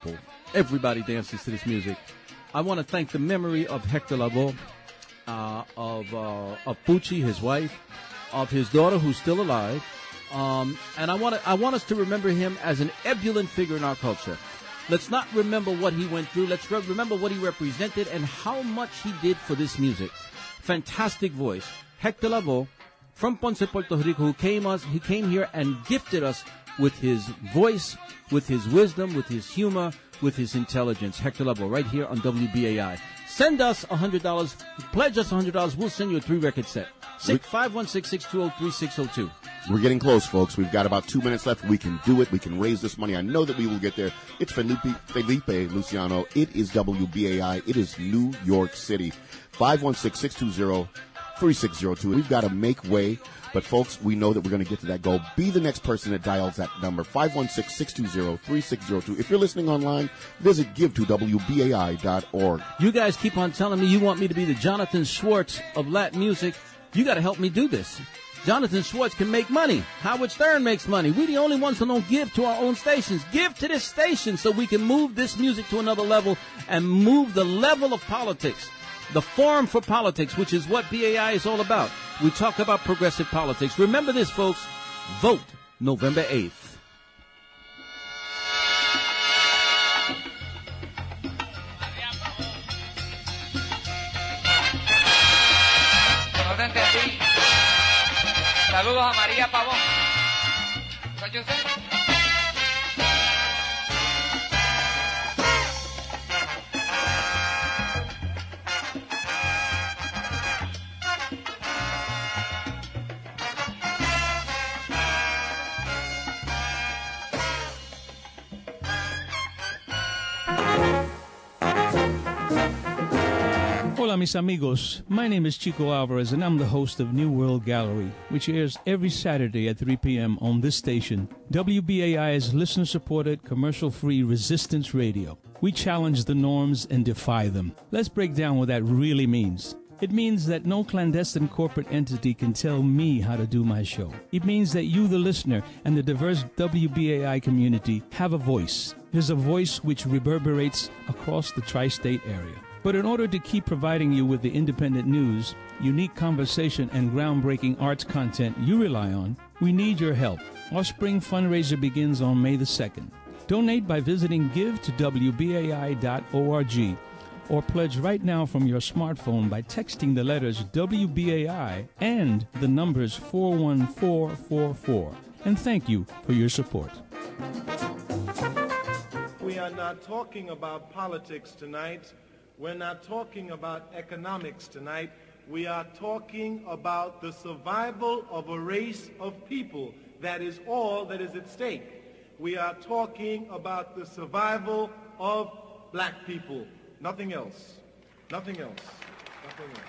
people. Everybody dances to this music. I want to thank the memory of Hector Lavoe, of Pucci, his wife, of his daughter who's still alive. And I want us to remember him as an ebullient figure in our culture. Let's not remember what he went through. Let's remember what he represented and how much he did for this music. Fantastic voice. Hector Lavoe from Ponce, Puerto Rico, he came here and gifted us with his voice, with his wisdom, with his humor, with his intelligence. Hector Lavoe, right here on WBAI. Send us $100. Pledge us $100. We'll send you a 3-record set. 516-620-3602. We're getting close, folks. We've got about 2 minutes left. We can do it. We can raise this money. I know that we will get there. It's Felipe Luciano. It is WBAI. It is New York City. 516-620-3602. We've got to make way. But, folks, we know that we're going to get to that goal. Be the next person that dials that number, 516-620-3602. If you're listening online, visit give2wbai.org. You guys keep on telling me you want me to be the Jonathan Schwartz of Latin music. You got to help me do this. Jonathan Schwartz can make money. Howard Stern makes money. We're the only ones who don't give to our own stations. Give to this station so we can move this music to another level and move the level of politics. The Forum for Politics, which is what BAI is all about. We talk about progressive politics. Remember this, folks. Vote November 8th. No te entendí. Saludos a María Pavón. ¿Escucha usted? Hola, mis amigos. My name is Chico Alvarez, and I'm the host of New World Gallery, which airs every Saturday at 3 p.m. on this station. WBAI is listener-supported, commercial-free resistance radio. We challenge the norms and defy them. Let's break down what that really means. It means that no clandestine corporate entity can tell me how to do my show. It means that you, the listener, and the diverse WBAI community have a voice. There's a voice which reverberates across the tri-state area. But in order to keep providing you with the independent news, unique conversation, and groundbreaking arts content you rely on, we need your help. Our spring fundraiser begins on May the 2nd. Donate by visiting give2wbai.org or pledge right now from your smartphone by texting the letters WBAI and the numbers 41444. And thank you for your support. We are not talking about politics tonight. We're not talking about economics tonight. We are talking about the survival of a race of people. That is all that is at stake. We are talking about the survival of black people. Nothing else. Nothing else. Nothing else.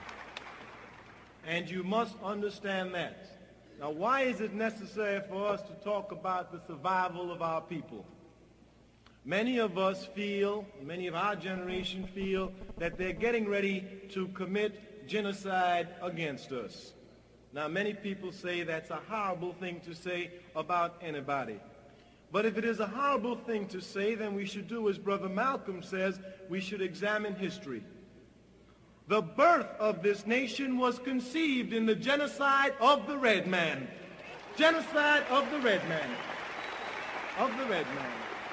And you must understand that. Now, why is it necessary for us to talk about the survival of our people? Many of us feel, many of our generation feel, that they're getting ready to commit genocide against us. Now, many people say that's a horrible thing to say about anybody. But if it is a horrible thing to say, then we should do as Brother Malcolm says, we should examine history. The birth of this nation was conceived in the genocide of the red man. Genocide of the red man. Of the red man.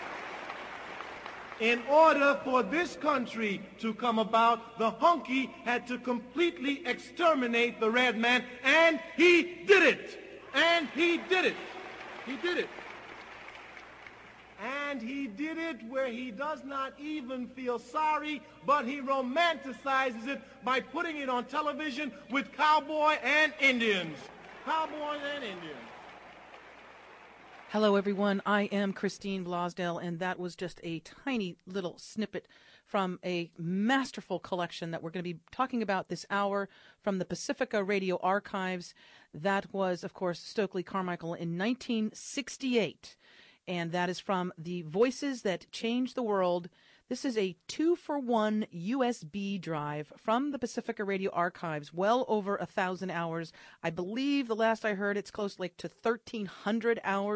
In order for this country to come about, the hunky had to completely exterminate the red man, and he did it. And he did it. He did it. And he did it where he does not even feel sorry, but he romanticizes it by putting it on television with cowboy and Indians. Cowboys and Indians. Hello, everyone. I am Christine Blosdell, and that was just a tiny little snippet from a masterful collection that we're going to be talking about this hour from the Pacifica Radio Archives. That was, of course, Stokely Carmichael in 1968, and that is from The Voices That Changed the World. This is a 2-for-1 USB drive from the Pacifica Radio Archives, well over 1,000 hours. I believe the last I heard it's close to 1,300 hours.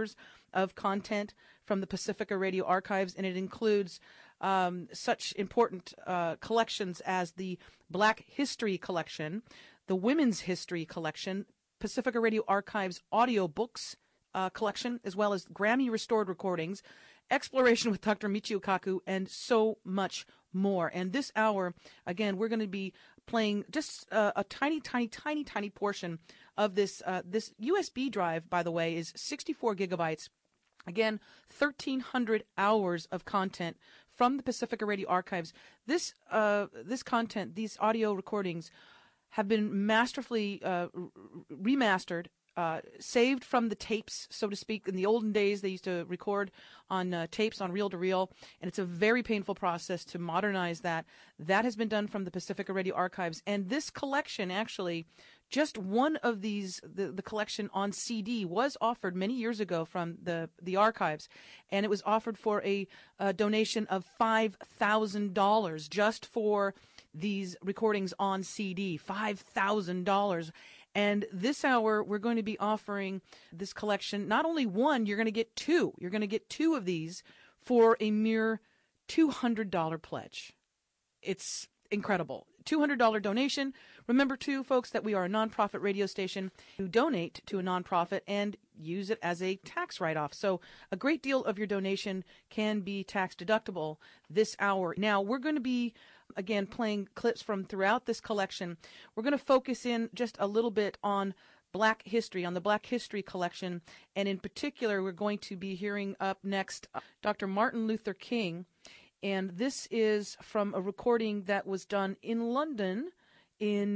of content from the Pacifica Radio Archives, and it includes such important collections as the Black History Collection, the Women's History Collection, Pacifica Radio Archives audiobooks collection, as well as Grammy-restored recordings, Exploration with Dr. Michio Kaku, and so much more. And this hour, again, we're going to be playing just a tiny portion of this. This USB drive, by the way, is 64 gigabytes. Again, 1,300 hours of content from the Pacifica Radio Archives. This content, these audio recordings, have been masterfully remastered, saved from the tapes, so to speak. In the olden days, they used to record on tapes, on reel-to-reel, and it's a very painful process to modernize that. That has been done from the Pacifica Radio Archives. And this collection, actually, just one of these, the collection on CD, was offered many years ago from the archives, and it was offered for a donation of $5,000 just for these recordings on CD, $5,000. And this hour, we're going to be offering this collection. Not only one, you're going to get two. You're going to get two of these for a mere $200 pledge. It's incredible. $200 donation. Remember, too, folks, that we are a nonprofit radio station who donate to a nonprofit and use it as a tax write-off. So a great deal of your donation can be tax deductible this hour. Now, we're going to be, again, playing clips from throughout this collection. We're going to focus in just a little bit on Black history, on the Black History Collection. And in particular, we're going to be hearing up next Dr. Martin Luther King. And this is from a recording that was done in London in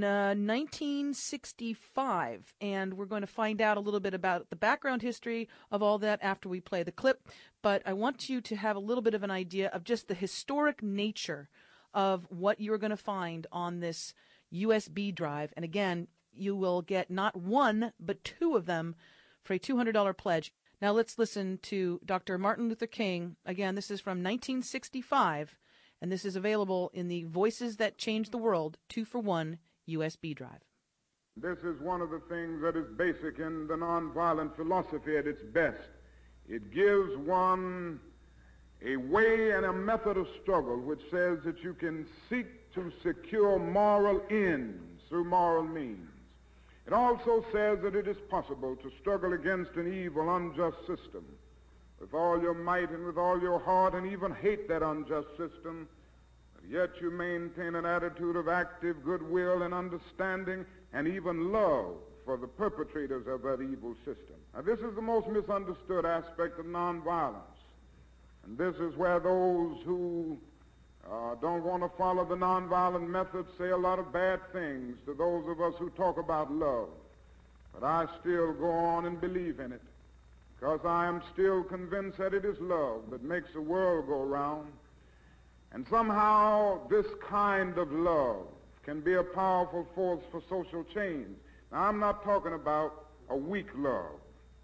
1965. And we're going to find out a little bit about the background history of all that after we play the clip. But I want you to have a little bit of an idea of just the historic nature of what you're going to find on this USB drive. And again, you will get not one, but two of them for a $200 pledge. Now let's listen to Dr. Martin Luther King. Again, this is from 1965, and this is available in the Voices That Changed the World 2-for-1 USB drive. This is one of the things that is basic in the nonviolent philosophy at its best. It gives one a way and a method of struggle which says that you can seek to secure moral ends through moral means. It also says that it is possible to struggle against an evil, unjust system with all your might and with all your heart, and even hate that unjust system, but yet you maintain an attitude of active goodwill and understanding and even love for the perpetrators of that evil system. Now, this is the most misunderstood aspect of nonviolence, and this is where those who don't want to follow the nonviolent method say a lot of bad things to those of us who talk about love. But I still go on and believe in it, because I am still convinced that it is love that makes the world go round. And somehow this kind of love can be a powerful force for social change. Now, I'm not talking about a weak love.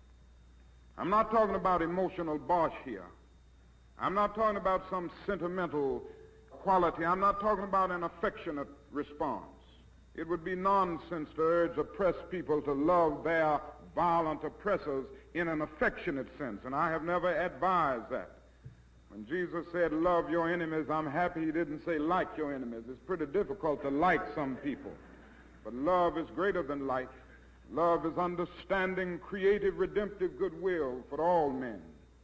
I'm not talking about emotional bosh here. I'm not talking about some sentimental quality. I'm not talking about an affectionate response. It would be nonsense to urge oppressed people to love their violent oppressors in an affectionate sense, and I have never advised that. When Jesus said, love your enemies, I'm happy he didn't say like your enemies. It's pretty difficult to like some people, but love is greater than like. Love is understanding, creative, redemptive goodwill for all men.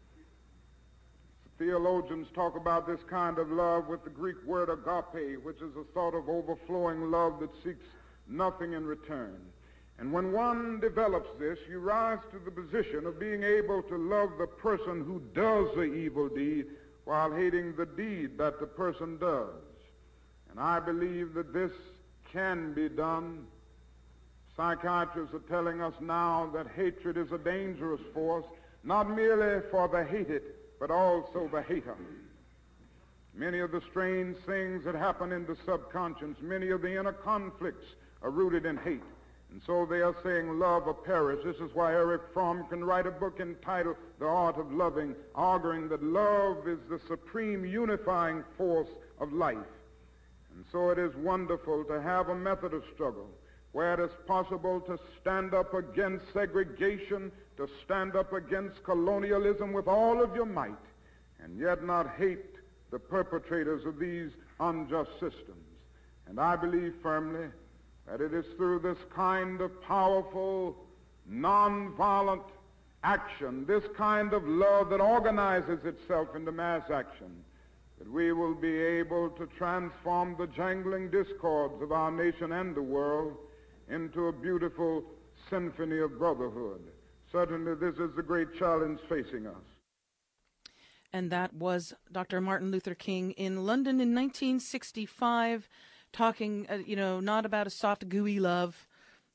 Theologians talk about this kind of love with the Greek word agape, which is a sort of overflowing love that seeks nothing in return. And when one develops this, you rise to the position of being able to love the person who does the evil deed while hating the deed that the person does. And I believe that this can be done. Psychiatrists are telling us now that hatred is a dangerous force, not merely for the hated, but also the hater. Many of the strange things that happen in the subconscious, many of the inner conflicts are rooted in hate. And so they are saying love or perish. This is why Eric Fromm can write a book entitled The Art of Loving, arguing that love is the supreme unifying force of life. And so it is wonderful to have a method of struggle where it is possible to stand up against segregation, to stand up against colonialism with all of your might, and yet not hate the perpetrators of these unjust systems. And I believe firmly that it is through this kind of powerful, nonviolent action, this kind of love that organizes itself into mass action, that we will be able to transform the jangling discords of our nation and the world into a beautiful symphony of brotherhood. Certainly this is the great challenge facing us. And that was Dr. Martin Luther King in London in 1965, talking, not about a soft, gooey love,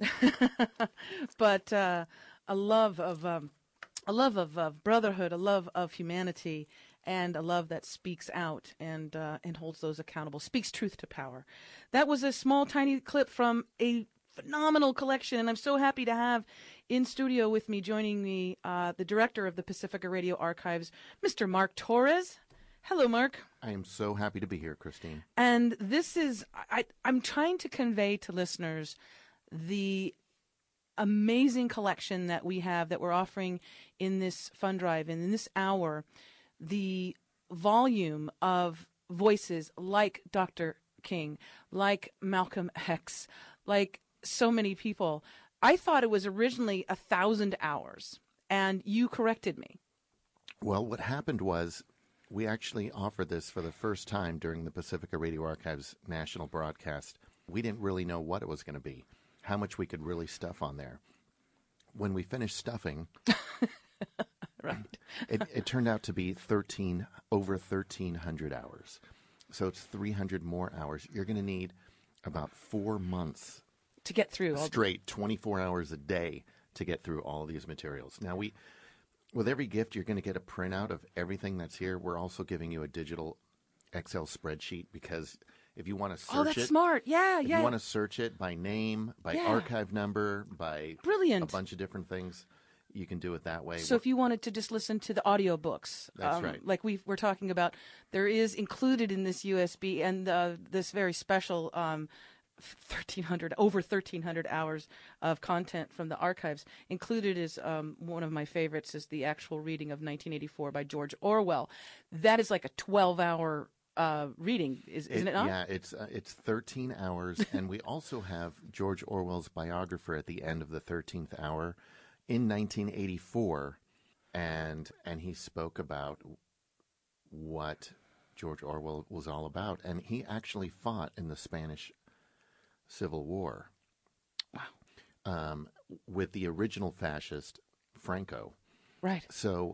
but a love of brotherhood, a love of humanity, and a love that speaks out and holds those accountable, speaks truth to power. That was a small, tiny clip from a phenomenal collection, and I'm so happy to have in studio with me, joining me, the director of the Pacifica Radio Archives, Mr. Mark Torres. Hello, Mark. I am so happy to be here, Christine. And this is, I'm trying to convey to listeners the amazing collection that we have, that we're offering in this fund drive, and in this hour, the volume of voices like Dr. King, like Malcolm X, like so many people. I thought it was originally 1,000 hours, and you corrected me. Well, what happened was we actually offered this for the first time during the Pacifica Radio Archives national broadcast. We didn't really know what it was going to be, how much we could really stuff on there. When we finished stuffing, right, it turned out to be over 1,300 hours. So it's 300 more hours. You're going to need about 4 months to get through straight, 24 hours a day to get through all of these materials. Now, with every gift, you're going to get a printout of everything that's here. We're also giving you a digital Excel spreadsheet, because if you want to search that's smart. Yeah, if you want to search it by name, by archive number, by Brilliant. a bunch of different things, you can do it that way. So if you wanted to just listen to the audiobooks, that's right. Like we're talking about, there is included in this USB and this very special 1,300 hours of content from the archives. Included is one of my favorites is the actual reading of 1984 by George Orwell. That is like a 12-hour reading, isn't it not? Yeah, it's 13 hours, and we also have George Orwell's biographer at the end of the 13th hour in 1984, and he spoke about what George Orwell was all about, and he actually fought in the Spanish Civil War. Wow. With the original fascist, Franco. Right. So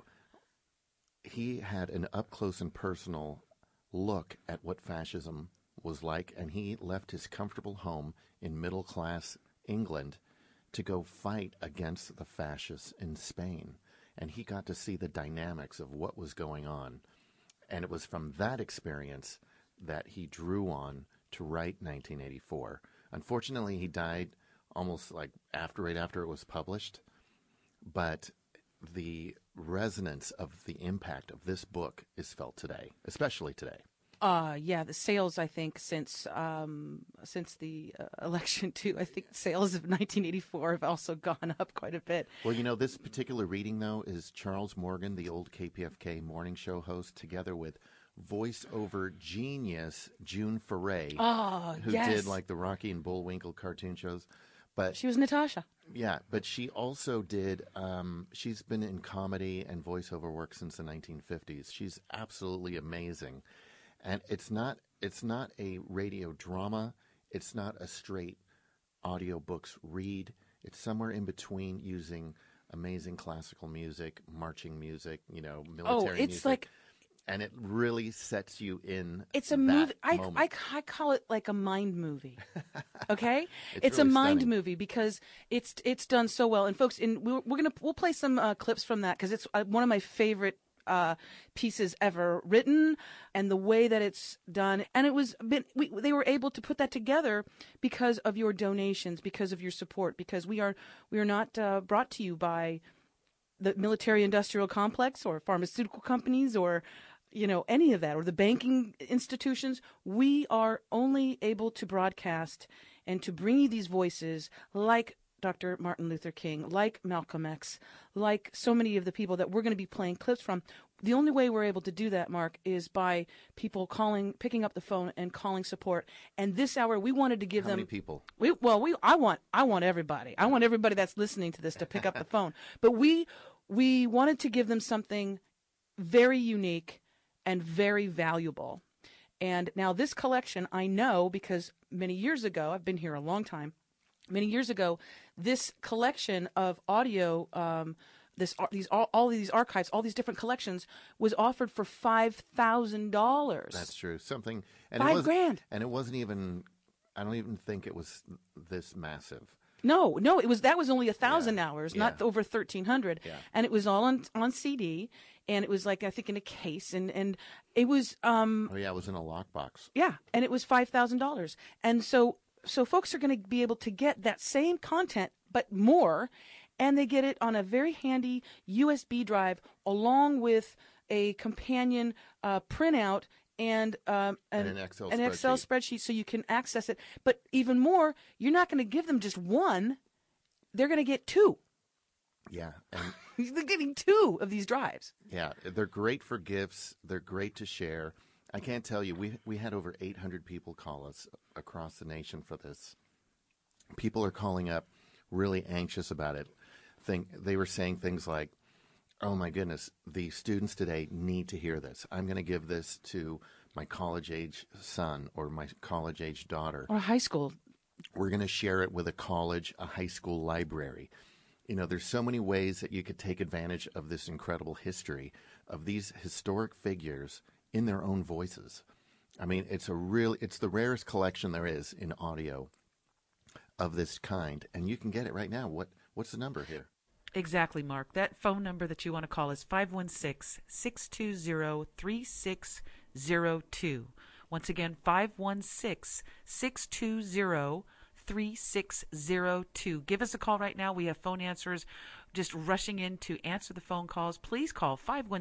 he had an up-close and personal look at what fascism was like, and he left his comfortable home in middle-class England to go fight against the fascists in Spain. And he got to see the dynamics of what was going on. And it was from that experience that he drew on to write 1984. Unfortunately, he died almost like right after it was published. But the resonance of the impact of this book is felt today, especially today. The sales, I think, since the election too, I think sales of 1984 have also gone up quite a bit. Well, this particular reading, though, is Charles Morgan, the old KPFK morning show host, together with voiceover genius June Foray, who did like the Rocky and Bullwinkle cartoon shows. But she was Natasha. Yeah, but she also did, she's been in comedy and voiceover work since the 1950s. She's absolutely amazing. And it's not a radio drama. It's not a straight audiobooks read. It's somewhere in between, using amazing classical music, marching music, military music. Like, and it really sets you in. It's a movie. I call it like a mind movie. Okay, it's really a mind stunning. movie because it's done so well. And folks, we'll play some clips from that because it's one of my favorite pieces ever written, and the way that it's done. And they were able to put that together because of your donations, because of your support, because we are not brought to you by the military industrial complex or pharmaceutical companies or any of that, or the banking institutions. We are only able to broadcast and to bring you these voices like Dr. Martin Luther King, like Malcolm X, like so many of the people that we're going to be playing clips from. The only way we're able to do that, Mark, is by people picking up the phone and calling support. And this hour, we wanted to give How them. many people? I want everybody. I want everybody that's listening to this to pick up the phone. But we wanted to give them something very unique and very valuable. And now this collection, I know because many years ago, I've been here a long time. Many years ago, this collection of audio, all these archives, all these different collections, was offered for $5,000. That's true. Something and $5,000. And it wasn't even. I don't even think it was this massive. No, that was only 1,000 hours, not over 1,300, and it was all on CD, and it was like I think in a case, and it was. It was in a lockbox. Yeah, and it was $5,000, and so folks are going to be able to get that same content, but more, and they get it on a very handy USB drive along with a companion printout and an Excel spreadsheet so you can access it. But even more, you're not going to give them just one. They're going to get two. Yeah. And they're getting two of these drives. Yeah, they're great for gifts. They're great to share. I can't tell you, we had over 800 people call us across the nation for this. People are calling up really anxious about it. They were saying things like, oh my goodness, the students today need to hear this. I'm going to give this to my college-age son or my college-age daughter. Or high school. We're going to share it with a high school library. There's so many ways that you could take advantage of this incredible history of these historic figures in their own voices. I mean, it's the rarest collection there is in audio of this kind, and you can get it right now. What's the number here? Exactly, Mark. That phone number that you want to call is 516-620-3602. Once again, 516-620-3602. Give us a call right now. We have phone answers just rushing in to answer the phone calls. Please call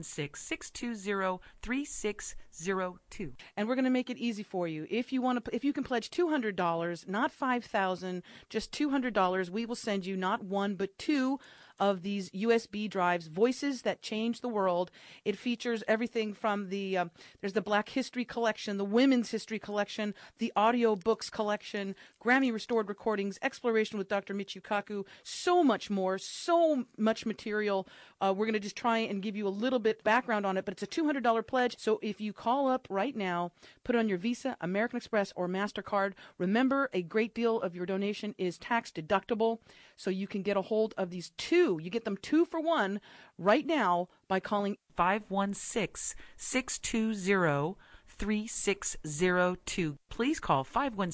516-620-3602. And we're going to make it easy for you. If you can pledge $200, not $5,000, just $200, we will send you not one but two of these USB drives, Voices That Change the World. It features everything from there's the Black History Collection, the Women's History Collection, the Audio Books Collection, Grammy Restored Recordings, Exploration with Dr. Michio Kaku, so much more, so much material. We're going to just try and give you a little bit background on it, but it's a $200 pledge. So if you call up right now, put it on your Visa, American Express, or MasterCard. Remember, a great deal of your donation is tax deductible, so you can get a hold of these two. You get them 2 for 1 right now by calling 516-620-3602. Please call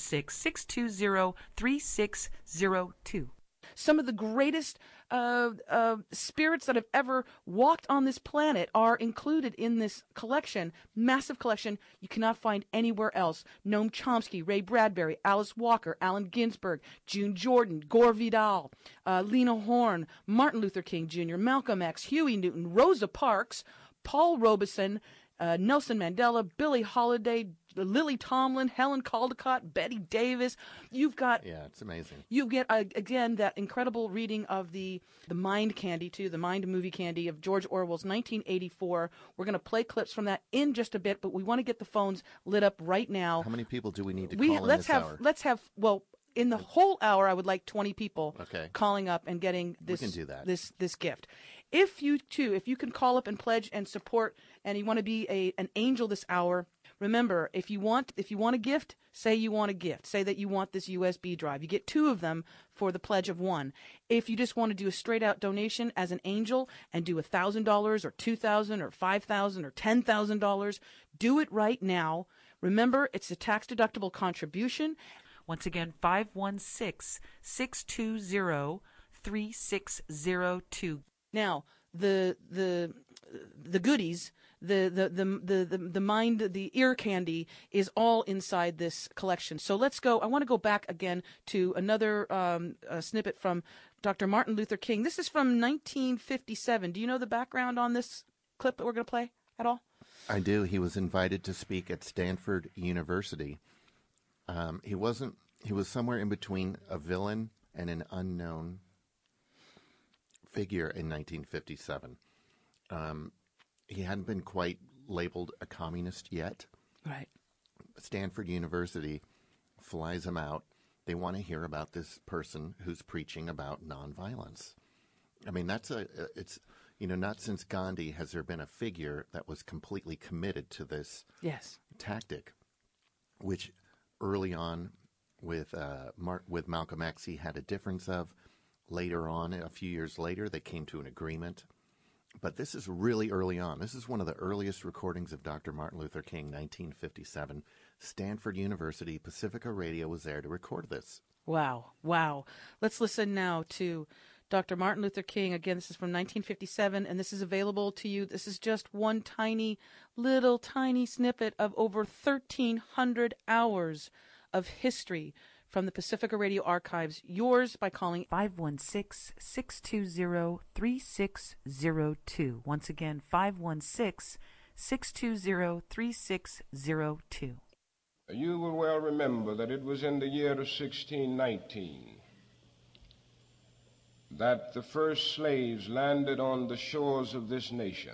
516-620-3602. Some of the greatest spirits that have ever walked on this planet are included in this collection, massive collection you cannot find anywhere else. Noam Chomsky, Ray Bradbury, Alice Walker, Allen Ginsberg, June Jordan, Gore Vidal, Lena Horne, Martin Luther King Jr., Malcolm X, Huey Newton, Rosa Parks, Paul Robeson, Nelson Mandela, Billie Holiday, Lily Tomlin, Helen Caldecott, Betty Davis. It's amazing. You get, again, that incredible reading of the Mind Candy, too, the Mind movie candy of George Orwell's 1984. We're going to play clips from that in just a bit, but we want to get the phones lit up right now. How many people do we need to call in this hour? In the whole hour, I would like 20 people calling up and getting this, we can do that. this gift. If you can call up and pledge and support, and you want to be an angel this hour, remember, if you want a gift, say you want a gift. Say that you want this USB drive. You get 2 of them for the pledge of 1. If you just want to do a straight out donation as an angel and do $1,000 or $2,000 or $5,000 or $10,000, do it right now. Remember, it's a tax deductible contribution. Once again, 516-620-3602. Now, the goodies, the mind, the ear candy is all inside this collection. So let's go. I want to go back again to another snippet from Dr. Martin Luther King. This is from 1957. Do you know the background on this clip that we're going to play at all? I do. He was invited to speak at Stanford University. He was somewhere in between a villain and an unknown figure in 1957. He hadn't been quite labeled a communist yet. Right. Stanford University flies him out. They want to hear about this person who's preaching about nonviolence. I mean, it's not since Gandhi has there been a figure that was completely committed to this tactic, which early on with Malcolm X he had a difference of. Later on, a few years later, they came to an agreement. But this is really early on. This is one of the earliest recordings of Dr. Martin Luther King, 1957. Stanford University, Pacifica Radio was there to record this. Wow. Wow. Let's listen now to Dr. Martin Luther King. Again, this is from 1957, and this is available to you. This is just one tiny snippet of over 1,300 hours of history from the Pacifica Radio archives. Yours by calling 516-620-3602. Once again, 516-620-3602. You will well remember that it was in the year of 1619 that the first slaves landed on the shores of this nation.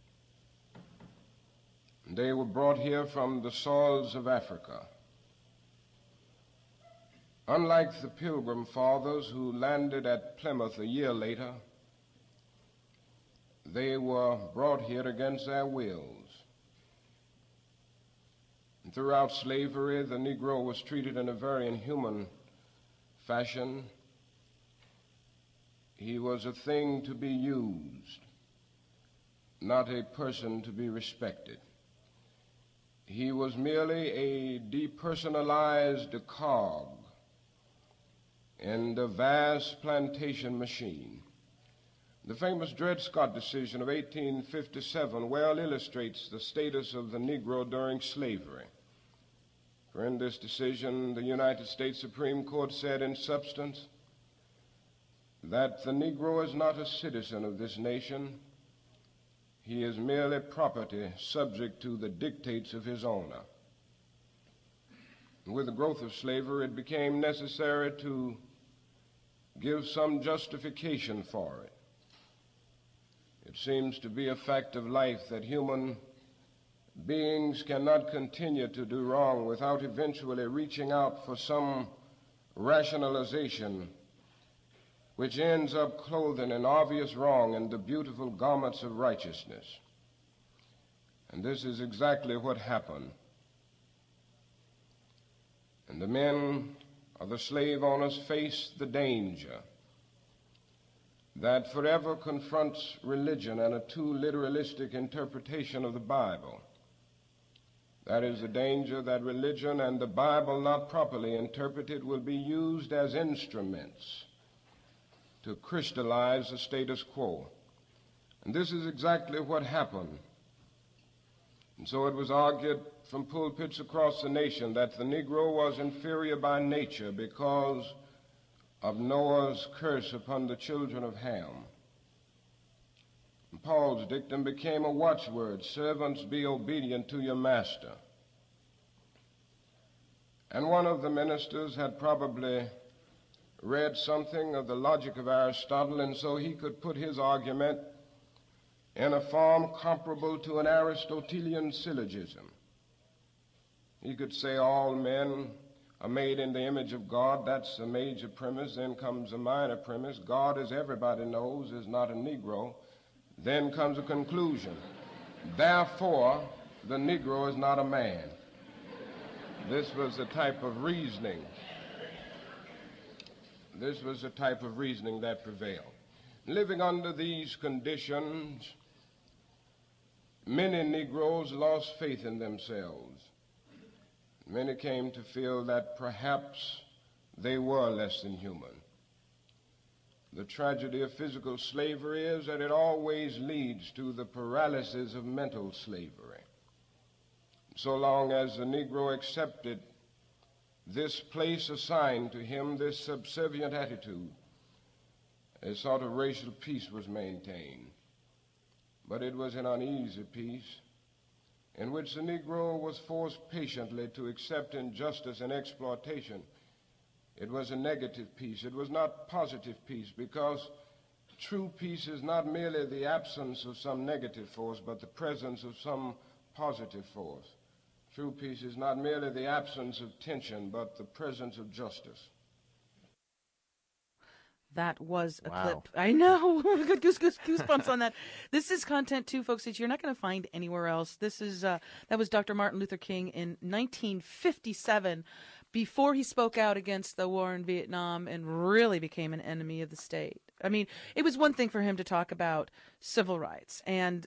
They were brought here from the soils of Africa. Unlike the Pilgrim Fathers who landed at Plymouth a year later, they were brought here against their wills. And throughout slavery, the Negro was treated in a very inhuman fashion. He was a thing to be used, not a person to be respected. He was merely a depersonalized cog in the vast plantation machine. The famous Dred Scott decision of 1857 well illustrates the status of the Negro during slavery. For in this decision, the United States Supreme Court said in substance that the Negro is not a citizen of this nation. He is merely property subject to the dictates of his owner. And with the growth of slavery, it became necessary to give some justification for it. It seems to be a fact of life that human beings cannot continue to do wrong without eventually reaching out for some rationalization which ends up clothing an obvious wrong in the beautiful garments of righteousness. And this is exactly what happened. And the men of the slave owners faced the danger that forever confronts religion and a too literalistic interpretation of the Bible. That is the danger that religion and the Bible, not properly interpreted, will be used as instruments to crystallize the status quo. And this is exactly what happened. And so it was argued from pulpits across the nation that the Negro was inferior by nature because of Noah's curse upon the children of Ham. And Paul's dictum became a watchword: servants, be obedient to your master. And one of the ministers had probably read something of the logic of Aristotle, and so he could put his argument in a form comparable to an Aristotelian syllogism. He could say all men are made in the image of God. That's a major premise. Then comes a minor premise. God, as everybody knows, is not a Negro. Then comes a conclusion. Therefore, the Negro is not a man. This was the type of reasoning. This was the type of reasoning that prevailed. Living under these conditions, many Negroes lost faith in themselves. Many came to feel that perhaps they were less than human. The tragedy of physical slavery is that it always leads to the paralysis of mental slavery. So long as the Negro accepted this place assigned to him, this subservient attitude, a sort of racial peace was maintained. But it was an uneasy peace. in which the Negro was forced patiently to accept injustice and exploitation. It was a negative peace. It was not positive peace, because true peace is not merely the absence of some negative force, but the presence of some positive force. True peace is not merely the absence of tension, but the presence of justice. That was a Wow. clip. I know. Goosebumps on that. This is content, too, folks, that you're not going to find anywhere else. This is that was Dr. Martin Luther King in 1957, before he spoke out against the war in Vietnam and really became an enemy of the state. I mean, it was one thing for him to talk about civil rights and,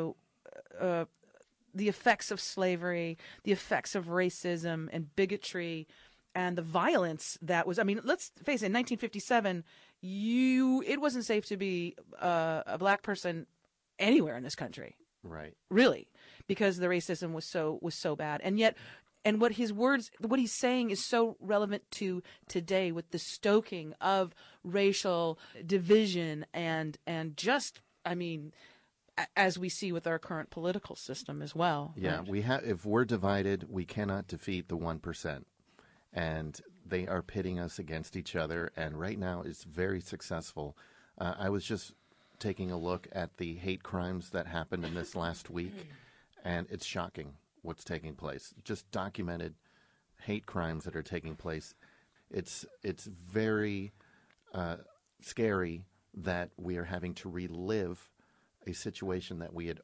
the effects of slavery, the effects of racism and bigotry, and the violence that was. I mean, let's face it. In 1957, it wasn't safe to be a black person anywhere in this country, Right. really, because the racism was so bad. And yet, and what he's saying is so relevant to today, with the stoking of racial division and just, I mean, as we see with our current political system as well. Yeah, right? if we're divided, we cannot defeat the 1%. And they are pitting us against each other, and right now it's very successful. I was just taking a look at the hate crimes that happened in this last week, and it's shocking what's taking place. Just documented hate crimes that are taking place. It's very scary that we are having to relive a situation that we had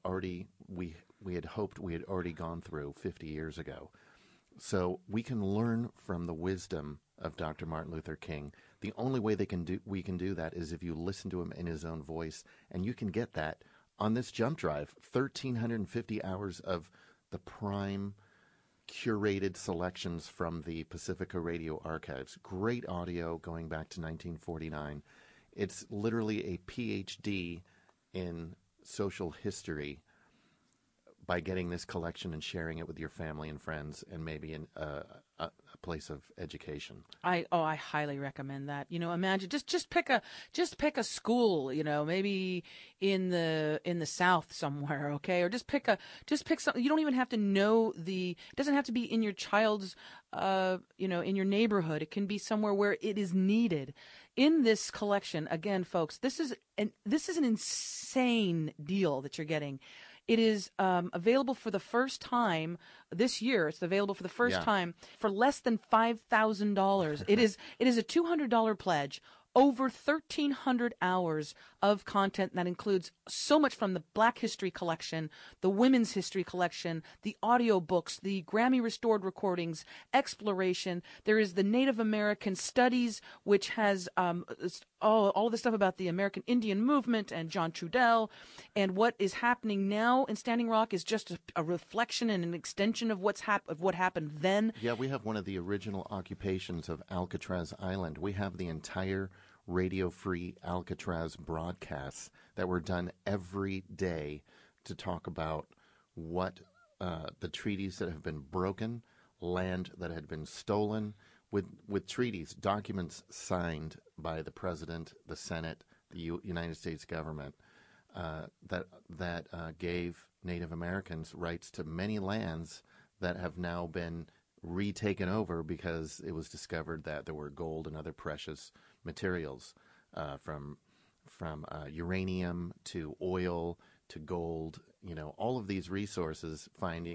hoped we had already gone through 50 years ago. So we can learn from the wisdom of Dr. Martin Luther King. The only way we can do that is if you listen to him in his own voice, and you can get that on this jump drive. 1,350 hours of the prime curated selections from the Pacifica Radio archives. Great audio going back to 1949. It's literally a PhD in social history by getting this collection and sharing it with your family and friends, and maybe in a place of education. I highly recommend that. Imagine just pick a school, maybe in the South somewhere, okay? Or just pick something. You don't even have to know it doesn't have to be in your child's in your neighborhood. It can be somewhere where it is needed. In this collection, again, folks, this is an insane deal that you're getting. It is available for the first time this year. It's available for the first time for less than $5,000. It is a $200 pledge. Over 1,300 hours of content that includes so much from the Black History Collection, the Women's History Collection, the audio books, the Grammy restored recordings, exploration. There is the Native American Studies, which has all the stuff about the American Indian movement and John Trudell. And what is happening now in Standing Rock is just a reflection and an extension of what happened then. Yeah, we have one of the original occupations of Alcatraz Island. We have the entire radio-free Alcatraz broadcasts that were done every day to talk about what the treaties that have been broken, land that had been stolen, with treaties, documents signed by the President, the Senate, the United States government, that gave Native Americans rights to many lands that have now been retaken over because it was discovered that there were gold and other precious materials, from uranium to oil to gold. All of these resources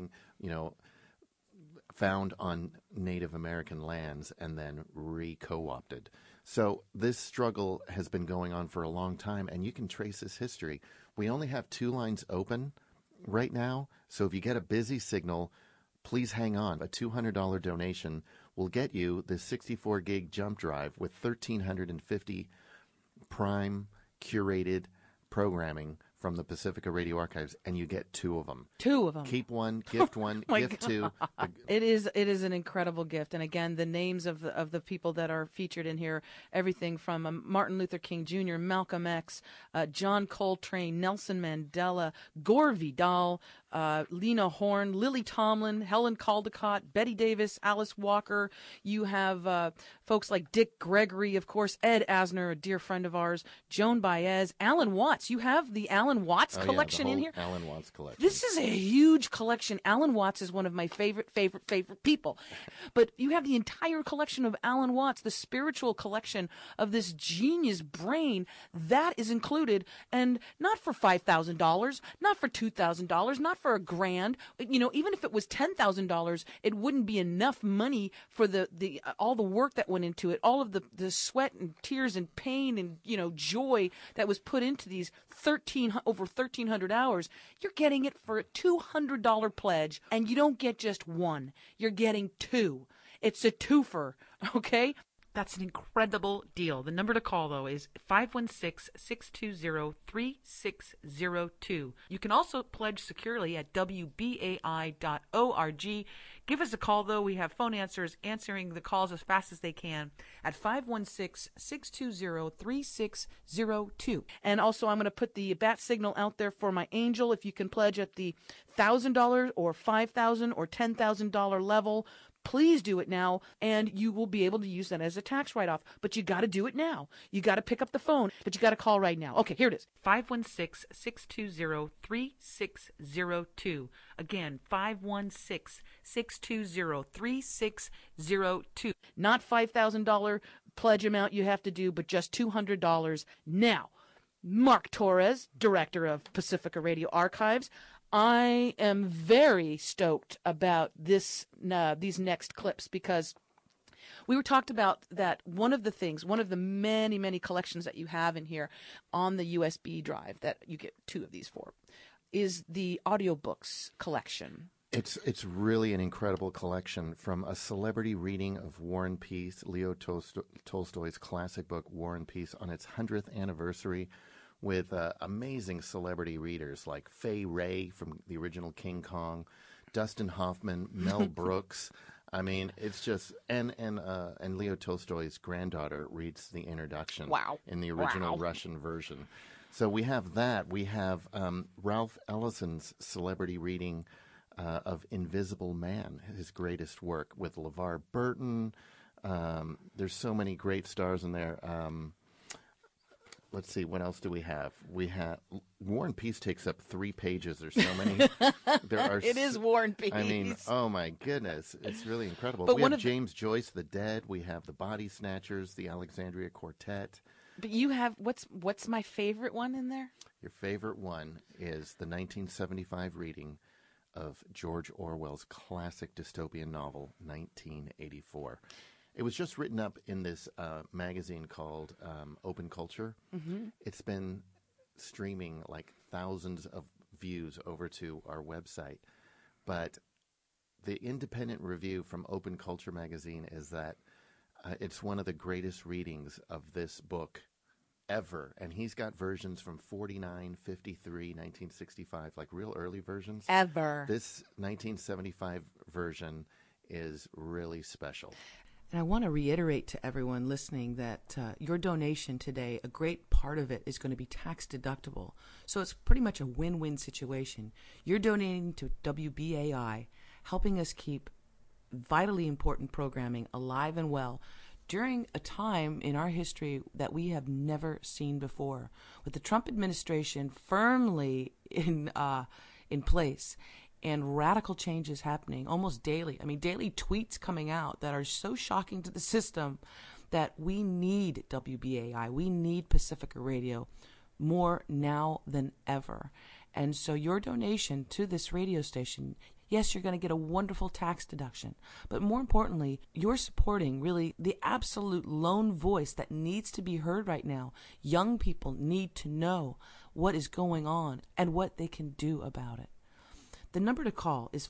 found on Native American lands and then re-co-opted. So this struggle has been going on for a long time, and you can trace this history. We only have 2 lines open right now, so if you get a busy signal, please hang on. A $200 donation will get you the 64 gig jump drive with 1,350 prime curated programming from the Pacifica Radio Archives, and you get 2 of them. 2 of them. Keep one, gift one, gift God. 2. It is an incredible gift. And again, the names of the people that are featured in here, everything from Martin Luther King Jr., Malcolm X, John Coltrane, Nelson Mandela, Gore Vidal, Lena Horne, Lily Tomlin, Helen Caldecott, Betty Davis, Alice Walker. You have folks like Dick Gregory, of course, Ed Asner, a dear friend of ours, Joan Baez, Alan Watts. You have the Alan Watts collection in here. Alan Watts collection. This is a huge collection. Alan Watts is one of my favorite people. But you have the entire collection of Alan Watts, the spiritual collection of this genius brain. That is included, and not for $5,000, not for $2,000, not for $1,000. You know, even if it was $10,000, it wouldn't be enough money for the all the work that went into it, all of the sweat and tears and pain and, you know, joy that was put into these over 1,300 hours. You're getting it for a $200 pledge, and you don't get just one. You're getting two. It's a twofer, okay? That's an incredible deal. The number to call, though, is 516-620-3602. You can also pledge securely at WBAI.org. Give us a call, though. We have phone answering the calls as fast as they can at 516-620-3602. And also, I'm going to put the bat signal out there for my angel. If you can pledge at the $1,000 or $5,000 or $10,000 level, please do it now, and you will be able to use that as a tax write-off. But you got to do it now. You got to pick up the phone, but you got to call right now. Okay, here it is. 516-620-3602. Again, 516-620-3602. Not $5,000 pledge amount you have to do, but just $200. Now, Mark Torres, director of Pacifica Radio Archives, I am very stoked about these next clips, because we talked about that one of the many, many collections that you have in here on the USB drive that you get two of these for is the audiobooks collection. It's really an incredible collection, from a celebrity reading of War and Peace, Leo Tolstoy's classic book War and Peace, on its 100th anniversary, with amazing celebrity readers like Fay Wray from the original King Kong, Dustin Hoffman, Mel Brooks. I mean, it's just and Leo Tolstoy's granddaughter reads the introduction. Wow. In the original Russian version. So we have that. We have Ralph Ellison's celebrity reading of Invisible Man, his greatest work, with LeVar Burton. There's so many great stars in there. Let's see, what else do we have? We have War and Peace takes up 3 pages. There's so many. It is War and Peace. I mean, oh my goodness, it's really incredible. But we have James Joyce, The Dead. We have the Body Snatchers, the Alexandria Quartet. But you have what's my favorite one in there? Your favorite one is the 1975 reading of George Orwell's classic dystopian novel, 1984. It was just written up in this magazine called Open Culture. Mm-hmm. It's been streaming like thousands of views over to our website. But the independent review from Open Culture magazine is that it's one of the greatest readings of this book ever. And he's got versions from 49, 53, 1965, like real early versions. Ever. This 1975 version is really special. And I want to reiterate to everyone listening that your donation today, a great part of it is going to be tax deductible. So it's pretty much a win-win situation. You're donating to WBAI, helping us keep vitally important programming alive and well during a time in our history that we have never seen before, with the Trump administration firmly in place. And radical changes happening almost daily. I mean, daily tweets coming out that are so shocking to the system that we need WBAI. We need Pacifica Radio more now than ever. And so your donation to this radio station, yes, you're going to get a wonderful tax deduction. But more importantly, you're supporting really the absolute lone voice that needs to be heard right now. Young people need to know what is going on and what they can do about it. The number to call is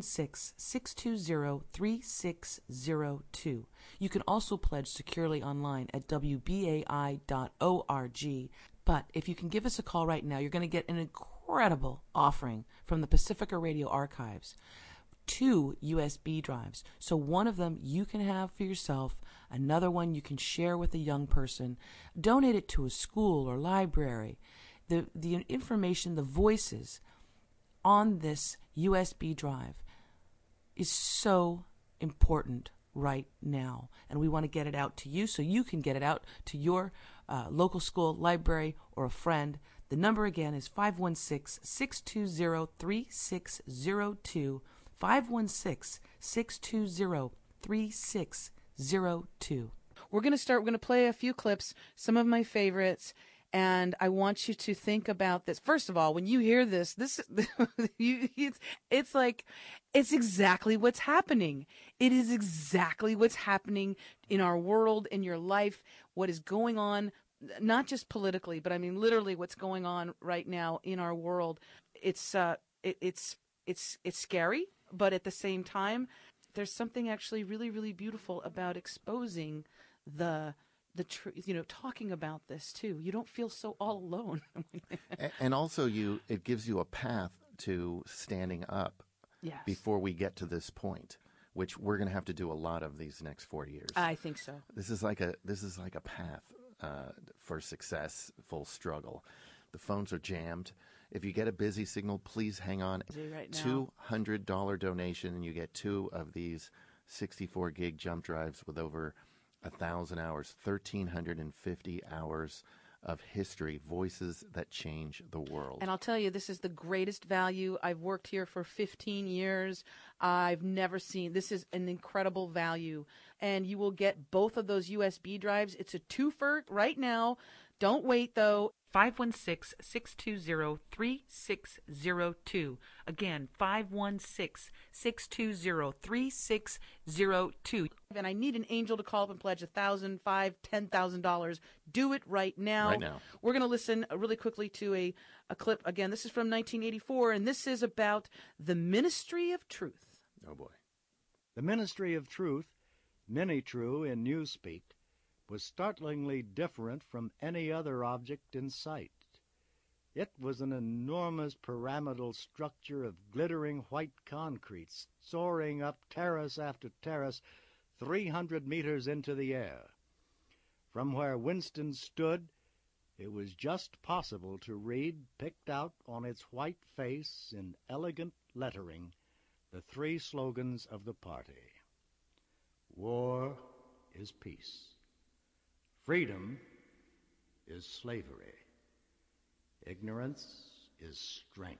516-620-3602. You can also pledge securely online at WBAI.org. But if you can give us a call right now, you're going to get an incredible offering from the Pacifica Radio Archives. 2 USB drives. So one of them you can have for yourself, another one you can share with a young person. Donate it to a school or library. The information, the voices on this USB drive is so important right now. And we want to get it out to you so you can get it out to your local school, library, or a friend. The number again is 516-620-3602, 516-620-3602. We're going to play a few clips, some of my favorites, and I want you to think about this. First of all, when you hear this it's like, it's exactly what's happening. It is exactly what's happening in our world, in your life, what is going on, not just politically, but I mean literally what's going on right now in our world. It's scary, but at the same time, there's something actually really, really beautiful about exposing the truth, talking about this too. You don't feel so all alone. And also it gives you a path to standing up before we get to this point, which we're going to have to do a lot of these next 4 years. I think so. This is like a path for successful struggle. The phones are jammed. If you get a busy signal, please hang on. Right now. $200 donation, and you get 2 of these 64 gig jump drives with over 1,000 hours, 1,350 hours of history, voices that change the world. And I'll tell you, this is the greatest value. I've worked here for 15 years. I've never seen, this is an incredible value. And you will get both of those USB drives. It's a twofer right now. Don't wait, though. 516-620-3602. Again, 516-620-3602. And I need an angel to call up and pledge $1,000, $5,000, $10,000. Do it right now. Right now. We're going to listen really quickly to a clip. Again, this is from 1984, and this is about the Ministry of Truth. Oh, boy. The Ministry of Truth, Mini-True in Newspeak, was startlingly different from any other object in sight. It was an enormous pyramidal structure of glittering white concrete, soaring up terrace after terrace, 300 meters into the air. From where Winston stood, it was just possible to read, picked out on its white face in elegant lettering, the 3 slogans of the party. War is peace. Freedom is slavery. Ignorance is strength.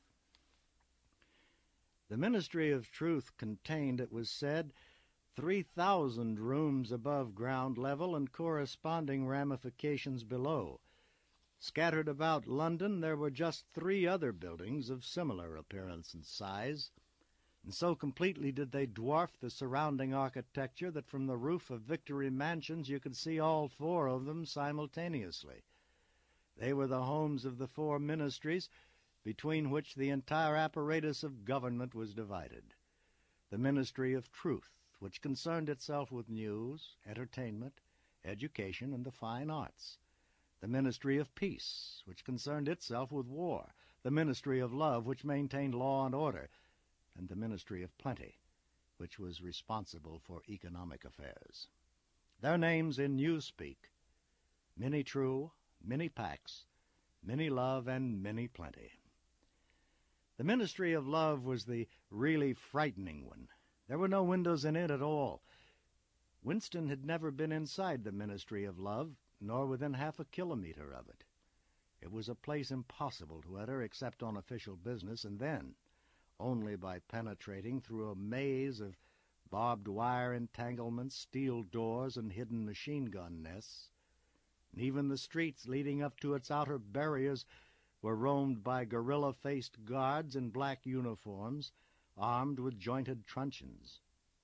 The Ministry of Truth contained, it was said, 3,000 rooms above ground level and corresponding ramifications below. Scattered about London, there were just 3 other buildings of similar appearance and size, and so completely did they dwarf the surrounding architecture that from the roof of Victory Mansions you could see all 4 of them simultaneously. They were the homes of the 4 ministries between which the entire apparatus of government was divided. The Ministry of Truth, which concerned itself with news, entertainment, education, and the fine arts. The Ministry of Peace, which concerned itself with war. The Ministry of Love, which maintained law and order. And the Ministry of Plenty, which was responsible for economic affairs. Their names in Newspeak: Mini-True, Mini-Pax, Mini-Love, and Mini-Plenty. The Ministry of Love was the really frightening one. There were no windows in it at all. Winston had never been inside the Ministry of Love, nor within half a kilometer of it. It was a place impossible to enter except on official business, and then only by penetrating through a maze of barbed wire entanglements, steel doors, and hidden machine-gun nests. And even the streets leading up to its outer barriers were roamed by gorilla-faced guards in black uniforms, armed with jointed truncheons.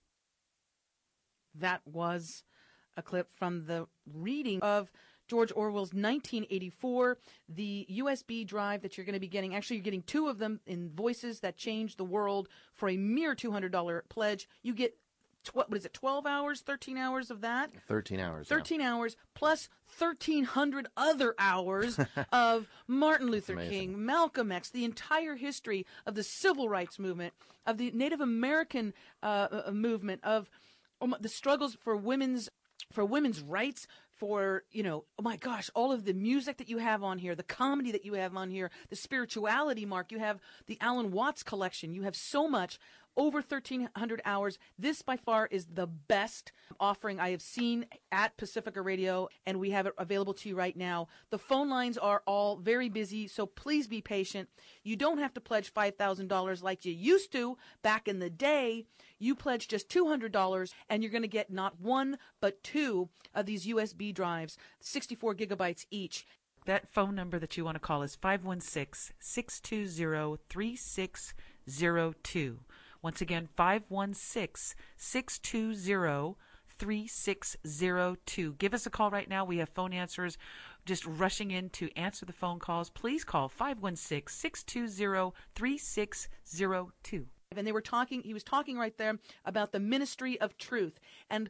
That was a clip from the reading of George Orwell's 1984, the USB drive that you're going to be getting. Actually, you're getting 2 of them in Voices That Change the World for a mere $200 pledge. You get, 12 hours, 13 hours of that? 13 hours. 13 hours, plus 1,300 other hours of Martin Luther King, Malcolm X, the entire history of the civil rights movement, of the Native American movement, of the struggles for women's rights, for, oh my gosh, all of the music that you have on here, the comedy that you have on here, the spirituality, Mark. You have the Alan Watts collection. You have so much. Over 1,300 hours. This, by far, is the best offering I have seen at Pacifica Radio, and we have it available to you right now. The phone lines are all very busy, so please be patient. You don't have to pledge $5,000 like you used to back in the day. You pledge just $200, and you're going to get not one, but two of these USB drives, 64 gigabytes each. That phone number that you want to call is 516-620-3602. Once again, 516-620-3602. Give us a call right now. We have phone answers just rushing in to answer the phone calls. Please call 516-620-3602. And he was talking right there about the ministry of truth. And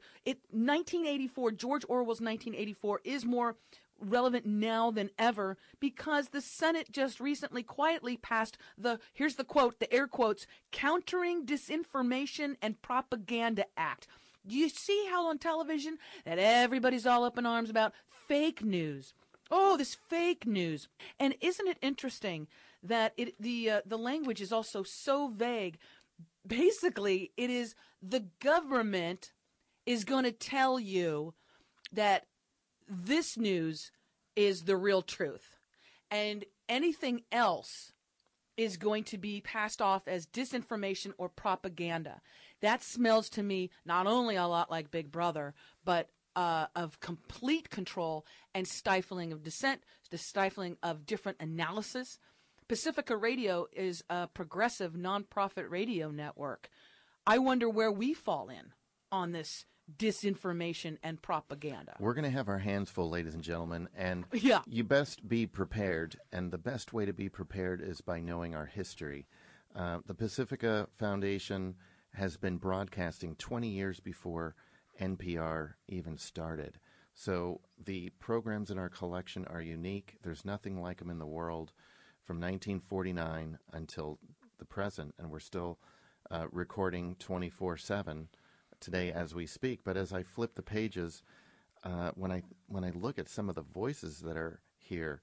1984, George Orwell's 1984 is more relevant now than ever because the Senate just recently quietly passed here's the quote, the air quotes, Countering Disinformation and Propaganda Act. Do you see how on television that everybody's all up in arms about fake news? Oh, this fake news. And isn't it interesting that the language is also so vague? Basically, it is the government is going to tell you that this news is the real truth, and anything else is going to be passed off as disinformation or propaganda. That smells to me not only a lot like Big Brother, but of complete control and stifling of dissent, the stifling of different analysis. Pacifica Radio is a progressive nonprofit radio network. I wonder where we fall in on this disinformation and propaganda. We're going to have our hands full, ladies and gentlemen, and yeah. You best be prepared, and the best way to be prepared is by knowing our history. The Pacifica Foundation has been broadcasting 20 years before NPR even started. So the programs in our collection are unique. There's nothing like them in the world from 1949 until the present, and we're still recording 24/7 today as we speak. But as I flip the pages, when I look at some of the voices that are here,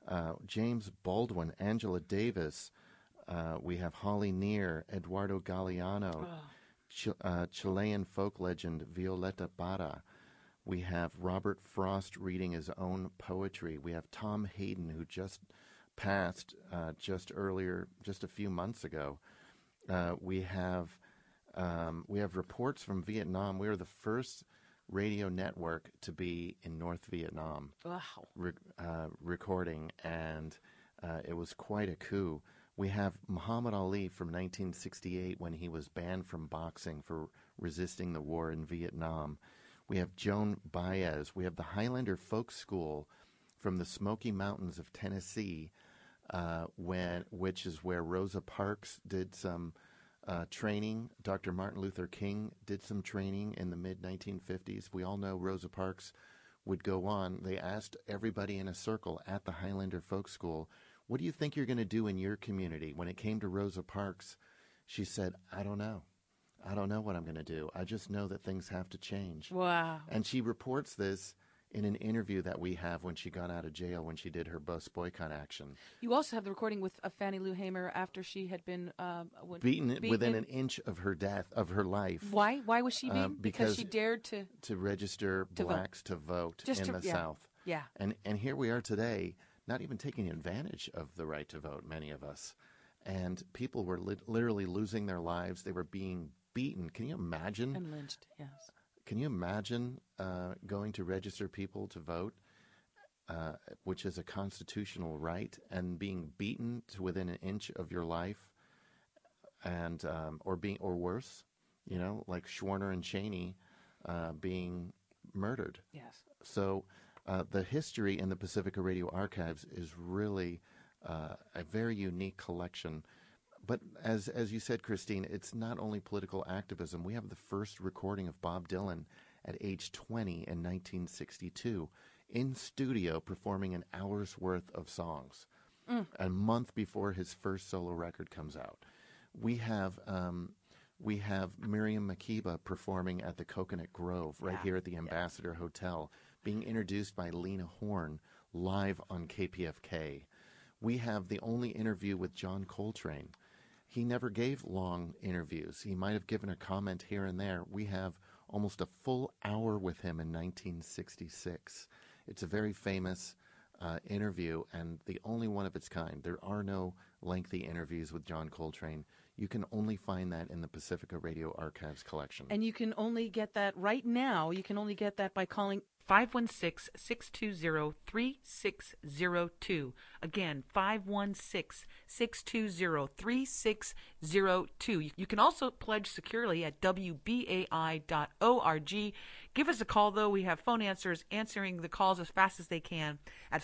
James Baldwin, Angela Davis, we have Holly Near, Eduardo Galeano, Chilean folk legend Violeta Parra. We have Robert Frost reading his own poetry. We have Tom Hayden, who just passed just a few months ago. We have reports from Vietnam. We are the first radio network to be in North Vietnam. Wow. Recording, and it was quite a coup. We have Muhammad Ali from 1968 when he was banned from boxing for resisting the war in Vietnam. We have Joan Baez. We have the Highlander Folk School from the Smoky Mountains of Tennessee, which is where Rosa Parks did some training. Dr. Martin Luther King did some training in the mid-1950s. We all know Rosa Parks would go on. They asked everybody in a circle at the Highlander Folk School, what do you think you're going to do in your community? When it came to Rosa Parks, she said, I don't know. I don't know what I'm going to do. I just know that things have to change. Wow. And she reports this in an interview that we have when she got out of jail, when she did her bus boycott action. You also have the recording with Fannie Lou Hamer after she had been beaten within an inch of her death, of her life. Why? Why was she beaten? Because she dared to register blacks to vote in the South. Yeah. And here we are today, not even taking advantage of the right to vote, many of us. And people were literally losing their lives. They were being beaten. Can you imagine? And lynched, yes. Can you imagine going to register people to vote, which is a constitutional right, and being beaten to within an inch of your life, and or worse, like Schwerner and Cheney being murdered? Yes. So the history in the Pacifica Radio Archives is really a very unique collection. But as you said, Christine, it's not only political activism. We have the first recording of Bob Dylan at age 20 in 1962 in studio performing an hour's worth of songs a month before his first solo record comes out. We have Miriam Makeba performing at the Coconut Grove right here at the Ambassador Hotel, being introduced by Lena Horne live on KPFK. We have the only interview with John Coltrane. He never gave long interviews. He might have given a comment here and there. We have almost a full hour with him in 1966. It's a very famous interview and the only one of its kind. There are no lengthy interviews with John Coltrane. You can only find that in the Pacifica Radio Archives collection. And you can only get that right now. You can only get that by calling 516-620-3602. Again, 516-620-3602. You can also pledge securely at WBAI.org. Give us a call, though. We have phone answering the calls as fast as they can at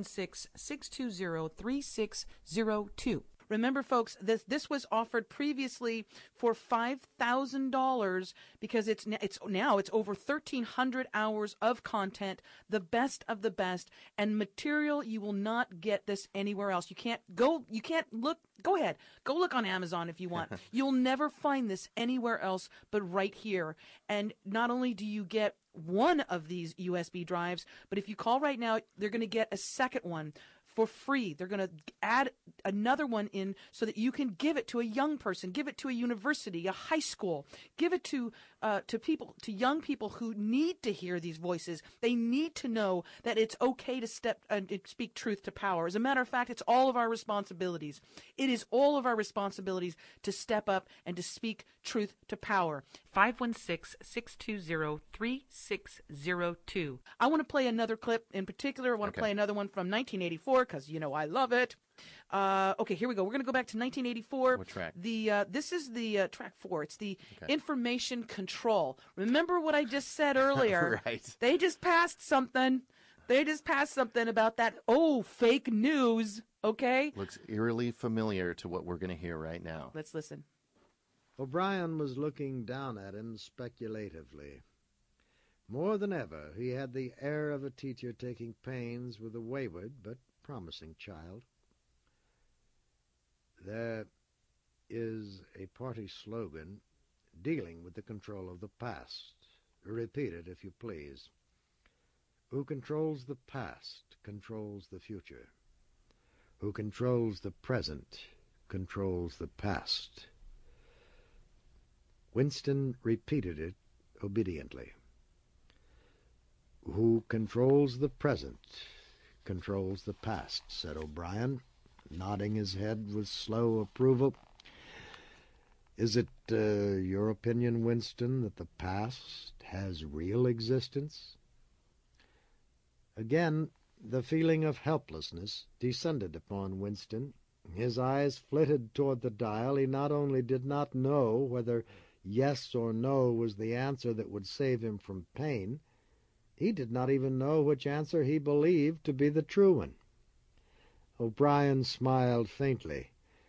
516-620-3602. Remember, folks, this was offered previously for $5,000 because it's over 1,300 hours of content, the best of the best, and material you will not get this anywhere else. You can't look. Go ahead, go look on Amazon if you want. You'll never find this anywhere else but right here. And not only do you get one of these USB drives, but if you call right now, they're going to get a second one for free. They're going to add another one in so that you can give it to a young person, give it to a university, a high school, give it to young people who need to hear these voices. They need to know that it's okay to step and speak truth to power. As a matter of fact, it's all of our responsibilities. It is all of our responsibilities to step up and to speak truth to power. 516-620-3602. I want to play another clip in particular. I want to play another one from 1984 because, I love it. Okay, here we go. We're going to go back to 1984. What track? This is the track 4. It's the information control. Remember what I just said earlier? Right. They just passed something. About that, fake news, okay? Looks eerily familiar to what we're going to hear right now. Let's listen. O'Brien was looking down at him speculatively. More than ever, he had the air of a teacher taking pains with a wayward but promising child. There is a party slogan dealing with the control of the past. Repeat it, if you please. Who controls the past controls the future. Who controls the present controls the past. Winston repeated it obediently. Who controls the present controls the past, said O'Brien, nodding his head with slow approval. Is it your opinion, Winston, that the past has real existence? Again, the feeling of helplessness descended upon Winston. His eyes flitted toward the dial. He not only did not know whether yes or no was the answer that would save him from pain, he did not even know which answer he believed to be the true one. O'Brien smiled faintly.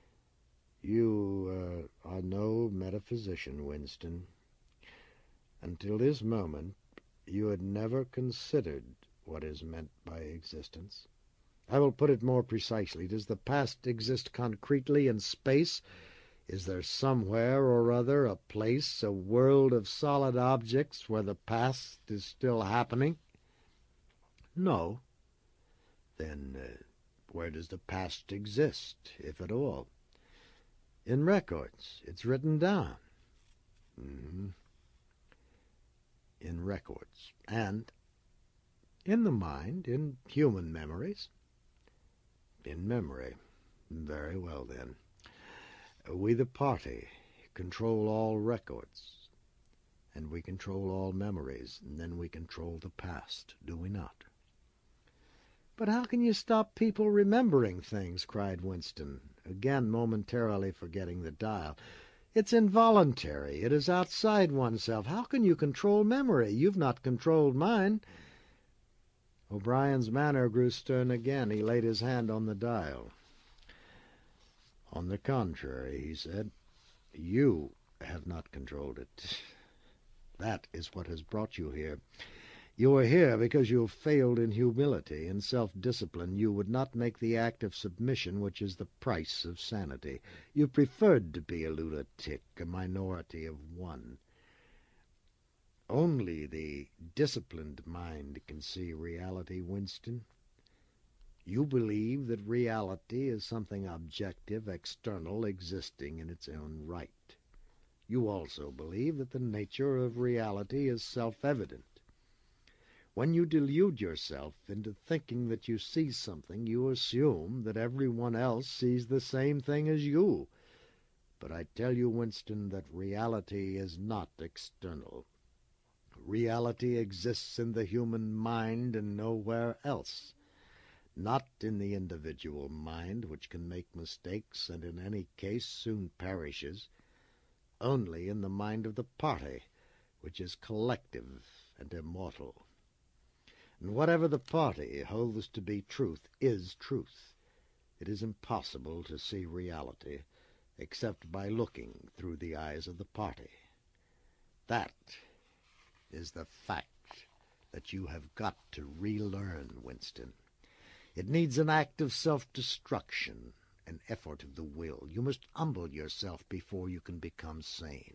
You are no metaphysician, Winston. Until this moment, you had never considered what is meant by existence. I will put it more precisely. Does the past exist concretely in space? Is there somewhere or other a place, a world of solid objects where the past is still happening? No. Then where does the past exist, if at all? In records. It's written down. In records. And in the mind, in human memories. In memory. Very well, then. We, the party, control all records, and we control all memories, and then we control the past, do we not? But how can you stop people remembering things? Cried Winston, again momentarily forgetting the dial. It's involuntary. It is outside oneself. How can you control memory? You've not controlled mine. O'Brien's manner grew stern again. He laid his hand on the dial. On the contrary, he said, you have not controlled it. That is what has brought you here. You are here because you have failed in humility and self-discipline. You would not make the act of submission which is the price of sanity. You preferred to be a lunatic, a minority of one. Only the disciplined mind can see reality, Winston. You believe that reality is something objective, external, existing in its own right. You also believe that the nature of reality is self-evident. When you delude yourself into thinking that you see something, you assume that everyone else sees the same thing as you. But I tell you, Winston, that reality is not external. Reality exists in the human mind and nowhere else. Not in the individual mind, which can make mistakes and in any case soon perishes. Only in the mind of the party, which is collective and immortal. And whatever the party holds to be truth is truth. It is impossible to see reality except by looking through the eyes of the party. That is the fact that you have got to relearn, Winston. It needs an act of self-destruction, an effort of the will. You must humble yourself before you can become sane.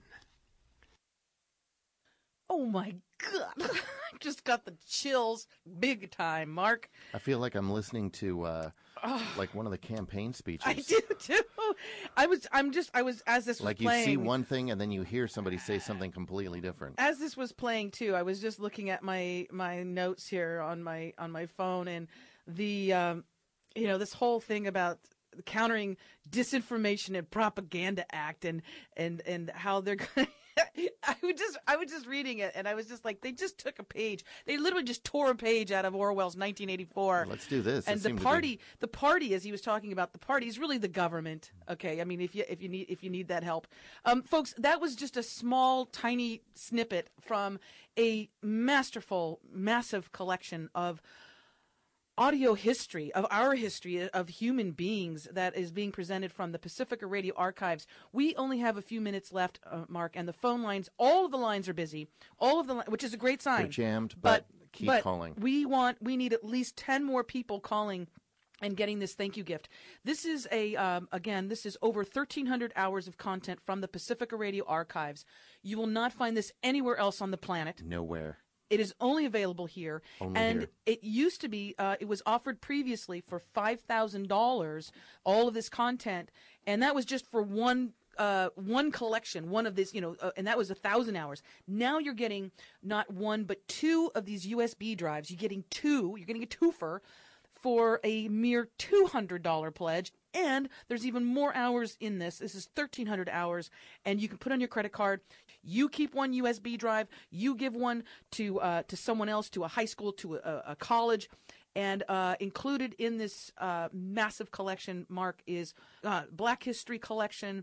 Oh, my God. I just got the chills big time, Mark. I feel like I'm listening to like one of the campaign speeches. I do, too. I was, as this was like playing. You see one thing and then you hear somebody say something completely different. As this was playing, too, I was just looking at my notes here on my phone, and the, this whole thing about countering disinformation and propaganda act and how they're going to I was just reading it, and I was just like, they just took a page. They literally just tore a page out of Orwell's 1984. Let's do this. And the party, as he was talking about, the party is really the government. Okay, I mean, if you need that help, folks, that was just a small, tiny snippet from a masterful, massive collection of audio history, of our history of human beings, that is being presented from the Pacifica Radio Archives. We only have a few minutes left, Mark, and the phone lines, all of the lines are busy, which is a great sign. They're jammed, but keep calling. We need at least 10 more people calling and getting this thank you gift. This is this is over 1,300 hours of content from the Pacifica Radio Archives. You will not find this anywhere else on the planet. Nowhere. It is only available here. It used to be, it was offered previously for $5,000, all of this content, and that was just for one collection, one of this, and that was 1,000 hours. Now you're getting not one, but two of these USB drives. You're getting a twofer for a mere $200 pledge. And there's even more hours in this. This is 1,300 hours, and you can put on your credit card. You keep one USB drive. You give one to someone else, to a high school, to a college. And included in this massive collection, Mark, is Black History collection,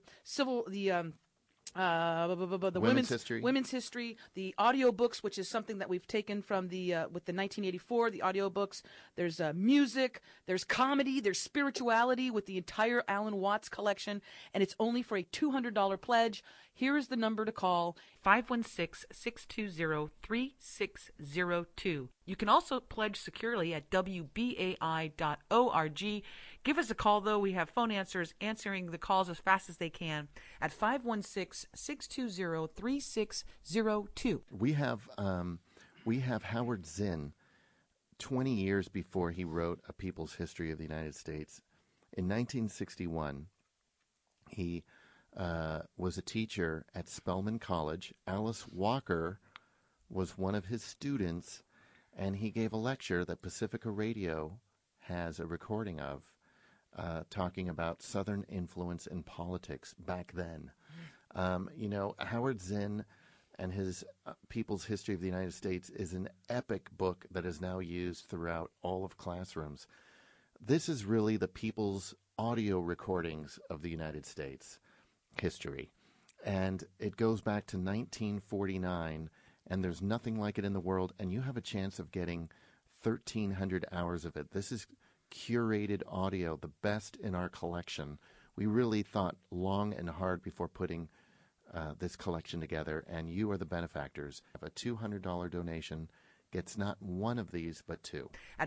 the women's history, the audio books, which is something that we've taken from the with the 1984, the audio books. There's music, there's comedy, there's spirituality with the entire Alan Watts collection, and it's only for a $200 pledge. Here is the number to call, 516-620-3602. You can also pledge securely at WBAI.org. Give us a call, though. We have phone answering the calls as fast as they can at 516-620-3602. We have Howard Zinn, 20 years before he wrote A People's History of the United States. In 1961, he was a teacher at Spelman College. Alice Walker was one of his students, and he gave a lecture that Pacifica Radio has a recording of, talking about Southern influence in politics back then. Howard Zinn and his People's History of the United States is an epic book that is now used throughout all of classrooms. This is really the people's audio recordings of the United States history, and it goes back to 1949, and there's nothing like it in the world, and you have a chance of getting 1,300 hours of it. This is curated audio, the best in our collection. We really thought long and hard before putting this collection together, and you are the benefactors. A $200 donation gets not one of these, but two. At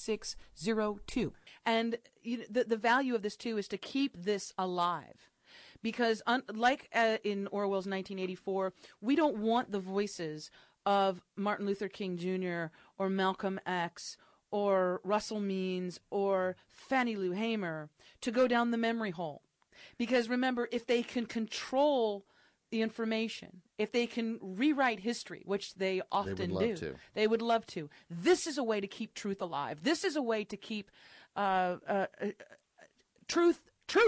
516-620-3602. And the value of this, too, is to keep this alive. Because like in Orwell's 1984, we don't want the voices of Martin Luther King Jr. or Malcolm X or Russell Means or Fannie Lou Hamer to go down the memory hole. Because remember, if they can control the information, if they can rewrite history, which they often do, they would love to. This is a way to keep truth alive. This is a way to keep truth.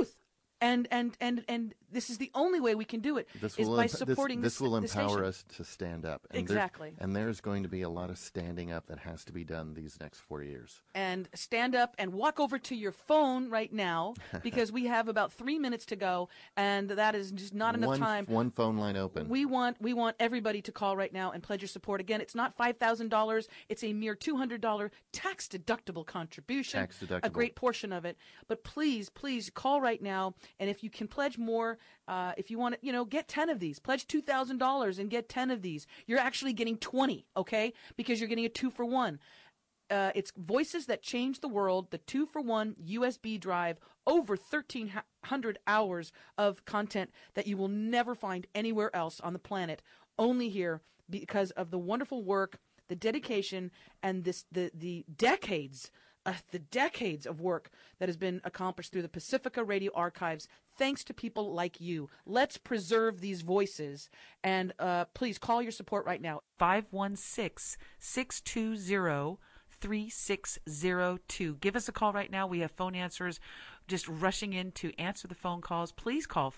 And this is the only way we can do it, by supporting this will empower us to stand up. And exactly. And there's going to be a lot of standing up that has to be done these next 4 years. And stand up and walk over to your phone right now, because we have about 3 minutes to go, and that is just not enough time. One phone line open. We want everybody to call right now and pledge your support. Again, it's not $5,000. It's a mere $200 tax-deductible contribution. Tax-deductible. A great portion of it. But please call right now, and if you can pledge more, if you want to, get 10 of these. Pledge $2,000 and get 10 of these. You're actually getting 20, okay? Because you're getting a 2-for-1. It's Voices That Change the World, the 2-for-1 USB drive, over 1,300 hours of content that you will never find anywhere else on the planet, only here, because of the wonderful work, the dedication, and the decades of work that has been accomplished through the Pacifica Radio Archives, thanks to people like you. Let's preserve these voices, and please call your support right now. 516-620-3602. Give us a call right now. We have phone answers just rushing in to answer the phone calls. Please call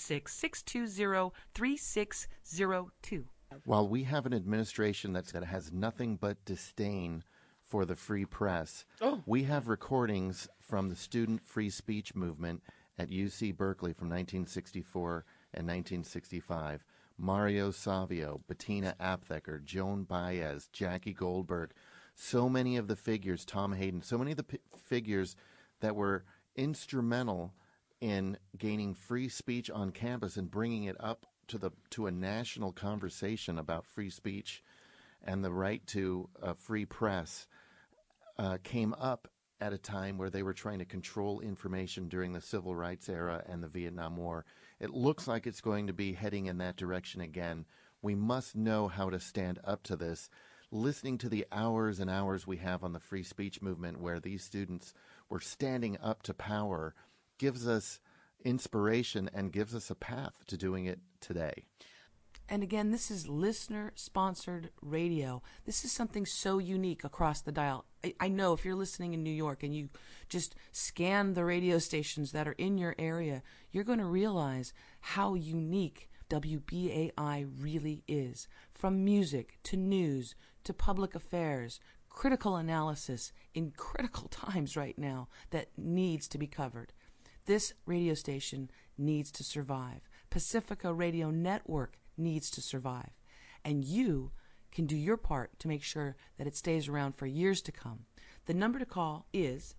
516-620-3602. While we have an administration that has nothing but disdain for the free press, we have recordings from the student free speech movement at UC Berkeley from 1964 and 1965. Mario Savio, Bettina Aptheker, Joan Baez, Jackie Goldberg, so many of the figures, Tom Hayden, so many of the figures that were instrumental in gaining free speech on campus and bringing it up to a national conversation about free speech and the right to a free press, came up at a time where they were trying to control information during the Civil Rights era and the Vietnam War. It looks like it's going to be heading in that direction again. We must know how to stand up to this. Listening to the hours and hours we have on the free speech movement where these students were standing up to power gives us inspiration and gives us a path to doing it today. And again, this is listener-sponsored radio. This is something so unique across the dial. I know if you're listening in New York and you just scan the radio stations that are in your area, you're going to realize how unique WBAI really is. From music to news to public affairs, critical analysis in critical times right now that needs to be covered. This radio station needs to survive. Pacifica Radio Network needs to survive. And you can do your part to make sure that it stays around for years to come. The number to call is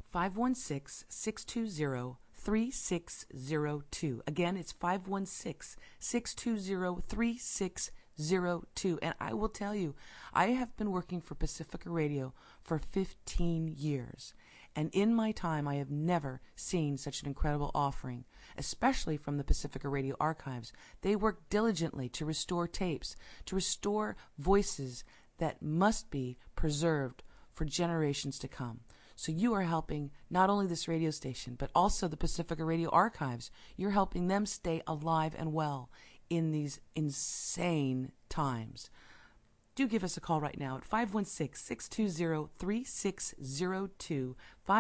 516-620-3602. Again, it's 516-620-3602. And I will tell you, I have been working for Pacifica Radio for 15 years. And in my time, I have never seen such an incredible offering, especially from the Pacifica Radio Archives. They work diligently to restore tapes, to restore voices that must be preserved for generations to come. So you are helping not only this radio station, but also the Pacifica Radio Archives. You're helping them stay alive and well in these insane times. Do give us a call right now at 516-620-3602,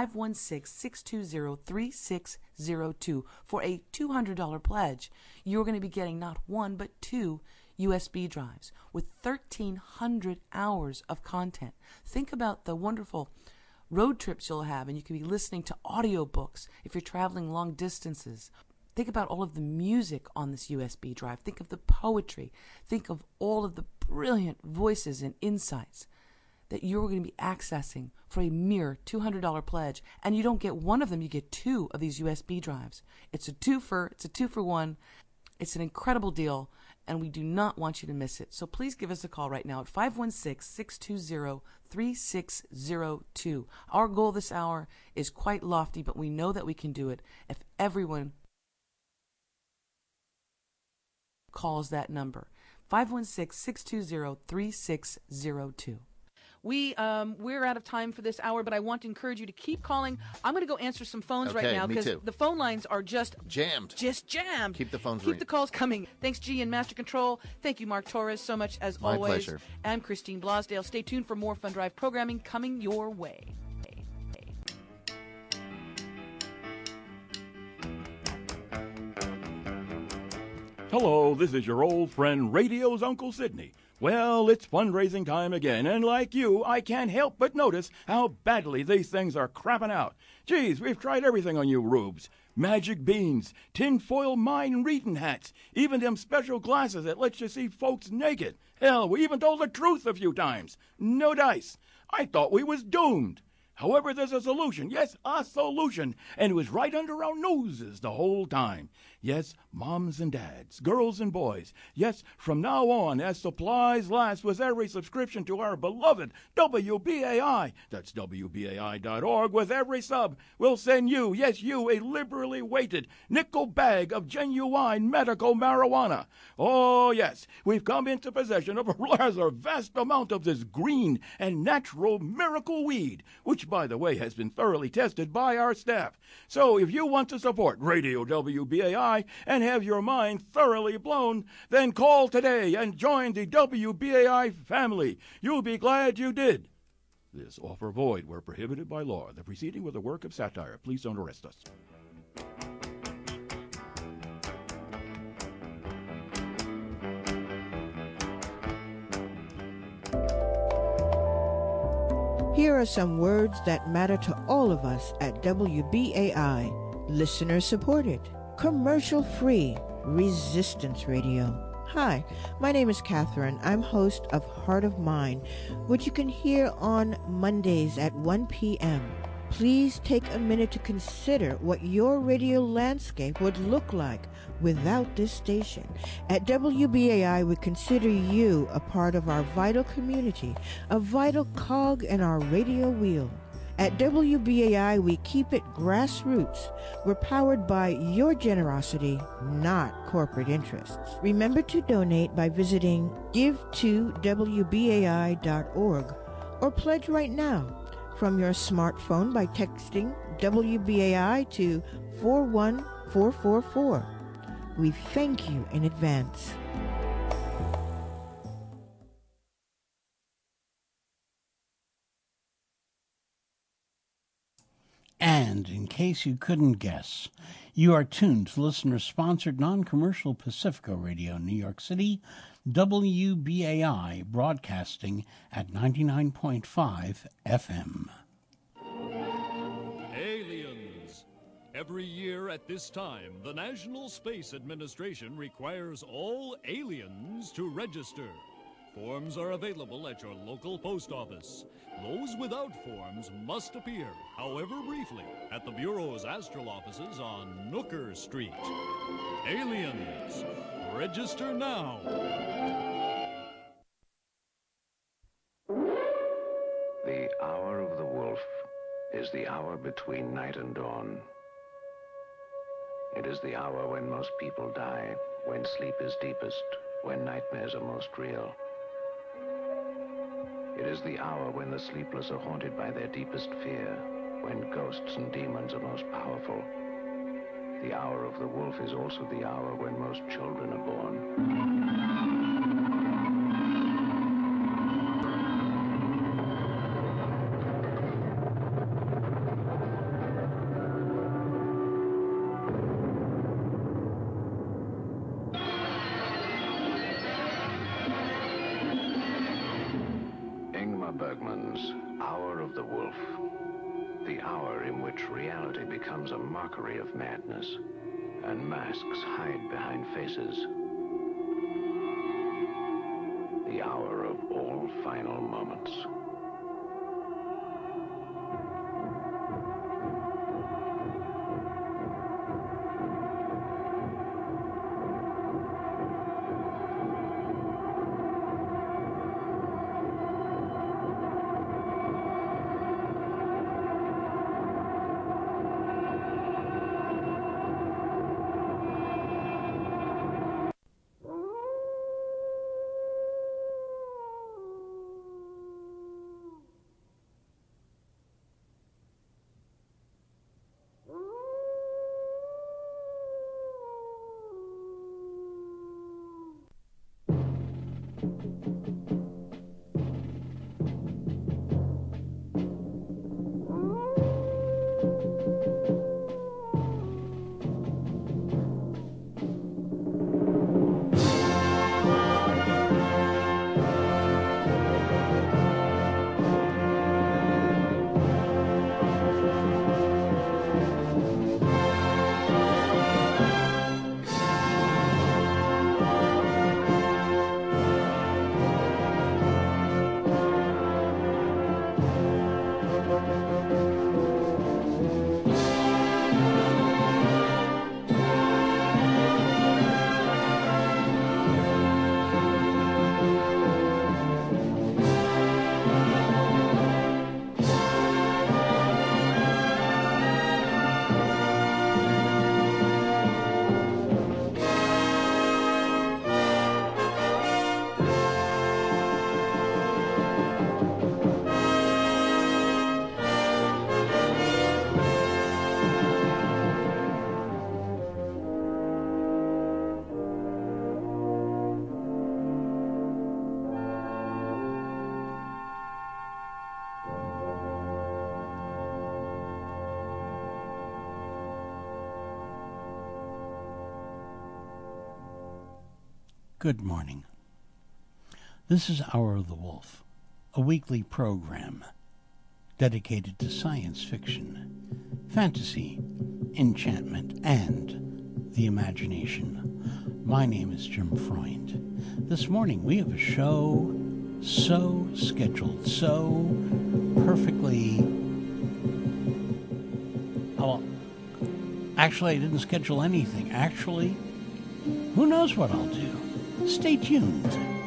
516-620-3602 for a $200 pledge. You're going to be getting not one but 2 USB drives with 1,300 hours of content. Think about the wonderful road trips you'll have, and you can be listening to audiobooks if you're traveling long distances. Think about all of the music on this USB drive. Think of the poetry. Think of all of the brilliant voices and insights that you're going to be accessing for a mere $200 pledge. And you don't get one of them, you get 2 of these USB drives. It's a 2-for-1. It's an incredible deal, and we do not want you to miss it. So please give us a call right now at 516-620-3602. Our goal this hour is quite lofty, but we know that we can do it if everyone calls that number, 516-620-3602. We're out of time for this hour, but I want to encourage you to keep calling. I'm going to go answer some phones right Okay, now me because too. the phone lines are just Jammed. Keep the phones Keep ringing. the calls coming. Thanks, G and Master Control. Thank you, Mark Torres, so much as My always. pleasure. I'm Christine Blosdale. Stay tuned for more Fun Drive programming coming your way. Hello, this is your old friend Radio's Uncle Sidney. Well, it's fundraising time again, and like you, I can't help but notice how badly these things are crapping out. Geez, we've tried everything on you rubes. Magic beans, tinfoil mind reading hats, even them special glasses that let you see folks naked. Hell, we even told the truth a few times. No dice. I thought we was doomed. However, there's a solution. Yes, a solution. And it was right under our noses the whole time. Yes, moms and dads, girls and boys. Yes, from now on, as supplies last, with every subscription to our beloved WBAI, that's WBAI.org, with every sub, we'll send you, yes, you, a liberally weighted nickel bag of genuine medical marijuana. Oh, yes, we've come into possession of a rather vast amount of this green and natural miracle weed, which, by the way, has been thoroughly tested by our staff. So if you want to support Radio WBAI and have your mind thoroughly blown, then call today and join the WBAI family. You'll be glad you did. This offer void where prohibited by law. The proceeding was a work of satire. Please don't arrest us. Here are some words that matter to all of us at WBAI. Listener supported, commercial free, resistance radio. Hi, my name is Catherine. I'm host of Heart of Mine, which you can hear on Mondays at 1 p.m. Please take a minute to consider what your radio landscape would look like without this station. At WBAI, we consider you a part of our vital community, a vital cog in our radio wheel. At WBAI, we keep it grassroots. We're powered by your generosity, not corporate interests. Remember to donate by visiting give2wbai.org or pledge right now from your smartphone by texting WBAI to 41444. We thank you in advance. And in case you couldn't guess, you are tuned to listener-sponsored non-commercial Pacifica Radio, New York City, WBAI, broadcasting at 99.5 FM. Aliens. Every year at this time, the National Space Administration requires all aliens to register. Forms are available at your local post office. Those without forms must appear, however briefly, at the Bureau's astral offices on Nooker Street. Aliens, register now. The hour of the wolf is the hour between night and dawn. It is the hour when most people die, when sleep is deepest, when nightmares are most real. It is the hour when the sleepless are haunted by their deepest fear, when ghosts and demons are most powerful. The hour of the wolf is also the hour when most children are born. Bergman's Hour of the Wolf, the hour in which reality becomes a mockery of madness and masks hide behind faces. The hour of all final moments. Good morning. This is Hour of the Wolf, a weekly program dedicated to science fiction, fantasy, enchantment, and the imagination. My name is Jim Freund. This morning we have a show so scheduled, so perfectly... Well, actually, I didn't schedule anything. Actually, who knows what I'll do? Stay tuned.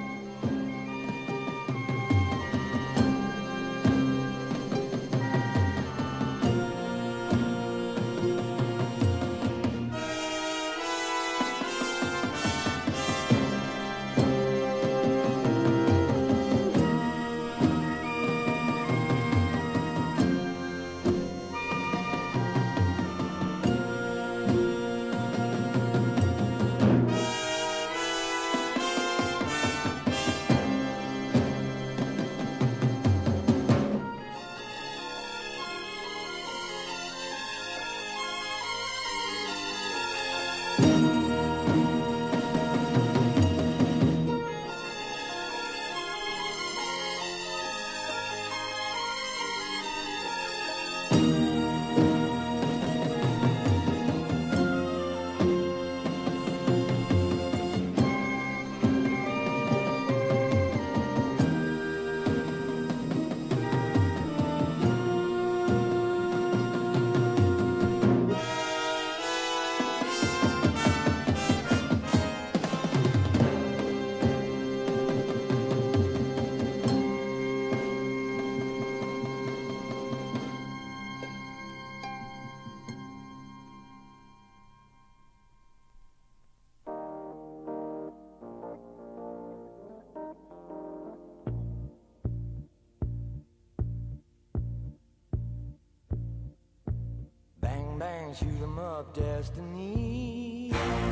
Bang, shoot 'em up, destiny.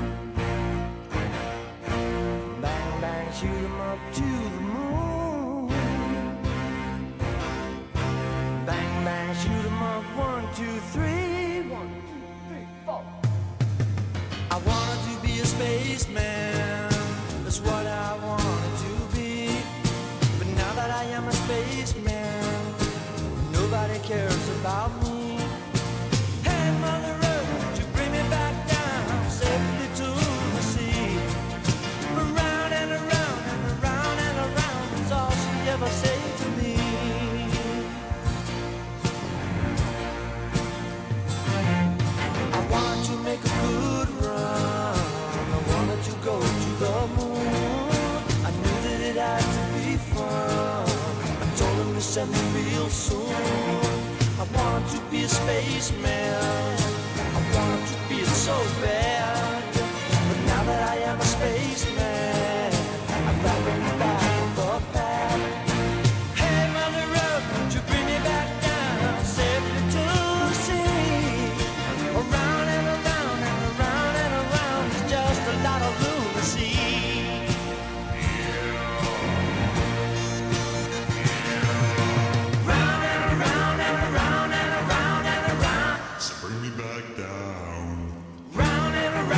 Bang, bang, shoot 'em up to the moon. Bang, bang, shoot 'em up, 1, 2, 3. 1, 2, 3, 4. I wanted to be a spaceman, that's what I wanted to be. But now that I am a spaceman, nobody cares about me. Mother Earth, would you bring me back down safely to the sea? Around and around and around and around is all she ever said to me. I want to make a good run, I wanted to go to the moon. I knew that it had to be fun, I told him to send me real soon. I want to be a spaceman, I want to be it so bad. But now that I am a spaceman, I'm back back on the pad. Hey Mother Earth, would you bring me back down safely to the sea? Around and around and around and around is just a lot of lunacy. Round and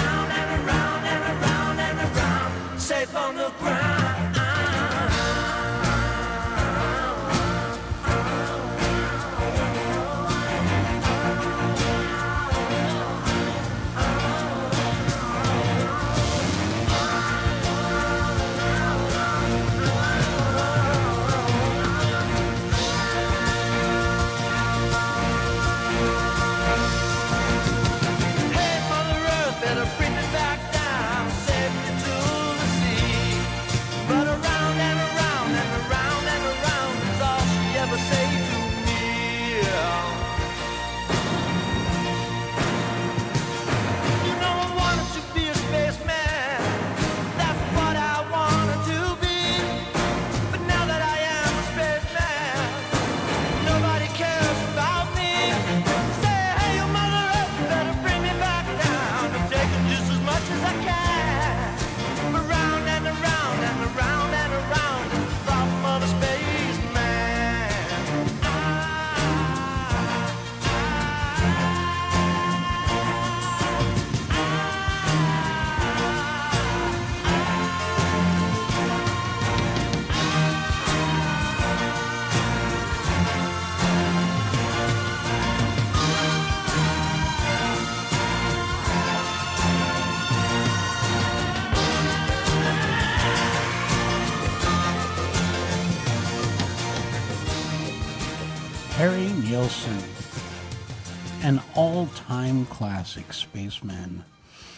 Harry Nilsson, an all-time classic, Spaceman.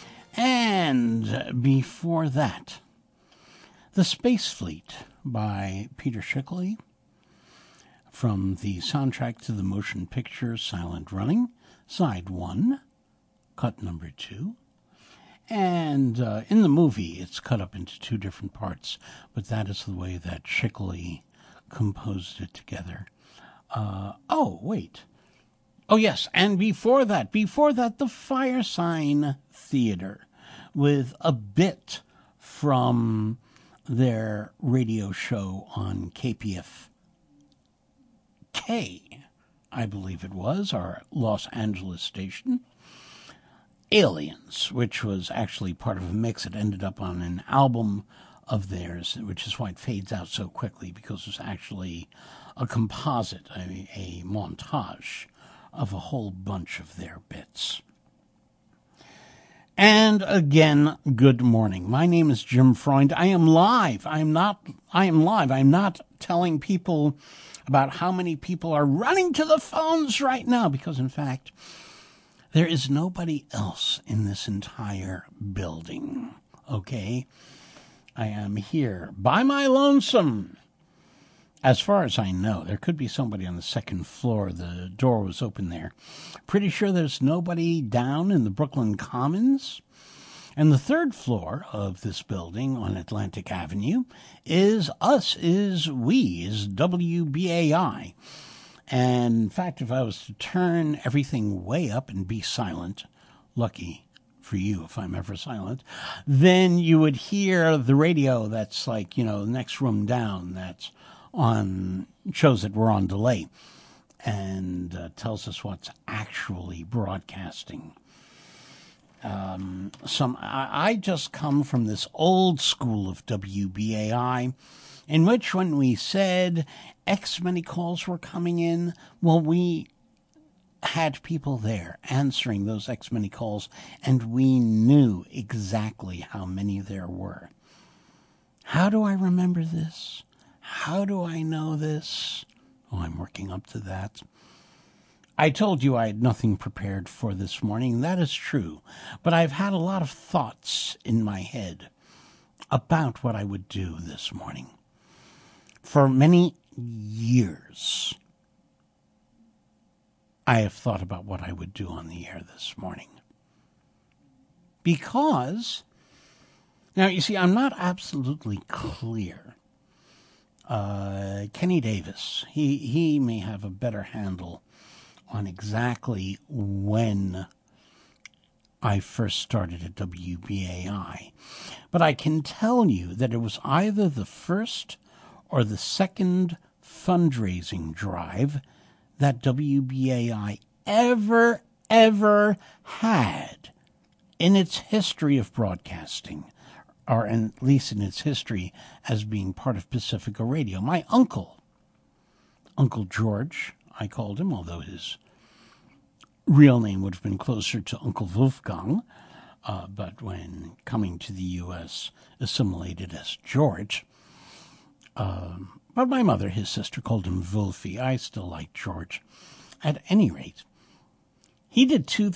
And before that, The Space Fleet by Peter Schickele from the soundtrack to the motion picture Silent Running, Side 1, cut number 2. And in the movie, it's cut up into two different parts, but that is the way that Schickele composed it together. Yes, and before that, the Fire Sign Theater with a bit from their radio show on KPFK, I believe it was, our Los Angeles station. Aliens, which was actually part of a mix. It ended up on an album of theirs, which is why it fades out so quickly, because it's actually a composite, a montage of a whole bunch of their bits. And again, good morning. My name is Jim Freund. I am live. I am live. I'm not telling people about how many people are running to the phones right now, because in fact, there is nobody else in this entire building. Okay? I am here by my lonesome. As far as I know, there could be somebody on the second floor. The door was open there. Pretty sure there's nobody down in the Brooklyn Commons. And the third floor of this building on Atlantic Avenue is us, is WBAI. And in fact, if I was to turn everything way up and be silent, lucky for you if I'm ever silent, then you would hear the radio that's like, the next room down, that's on, shows that we're on delay, and tells us what's actually broadcasting. I just come from this old school of WBAI, in which when we said X many calls were coming in, well, we had people there answering those X many calls, and we knew exactly how many there were. How do I remember this? How do I know this? Oh, I'm working up to that. I told you I had nothing prepared for this morning. That is true. But I've had a lot of thoughts in my head about what I would do this morning. For many years, I have thought about what I would do on the air this morning. Because, now you see, I'm not absolutely clear. Kenny Davis, he may have a better handle on exactly when I first started at WBAI. But I can tell you that it was either the first or the second fundraising drive that WBAI ever had in its history of broadcasting, or at least in its history as being part of Pacifica Radio. My uncle, Uncle George, I called him, although his real name would have been closer to Uncle Wolfgang, but when coming to the U.S., assimilated as George. But my mother, his sister, called him Wolfie. I still like George. At any rate, he did two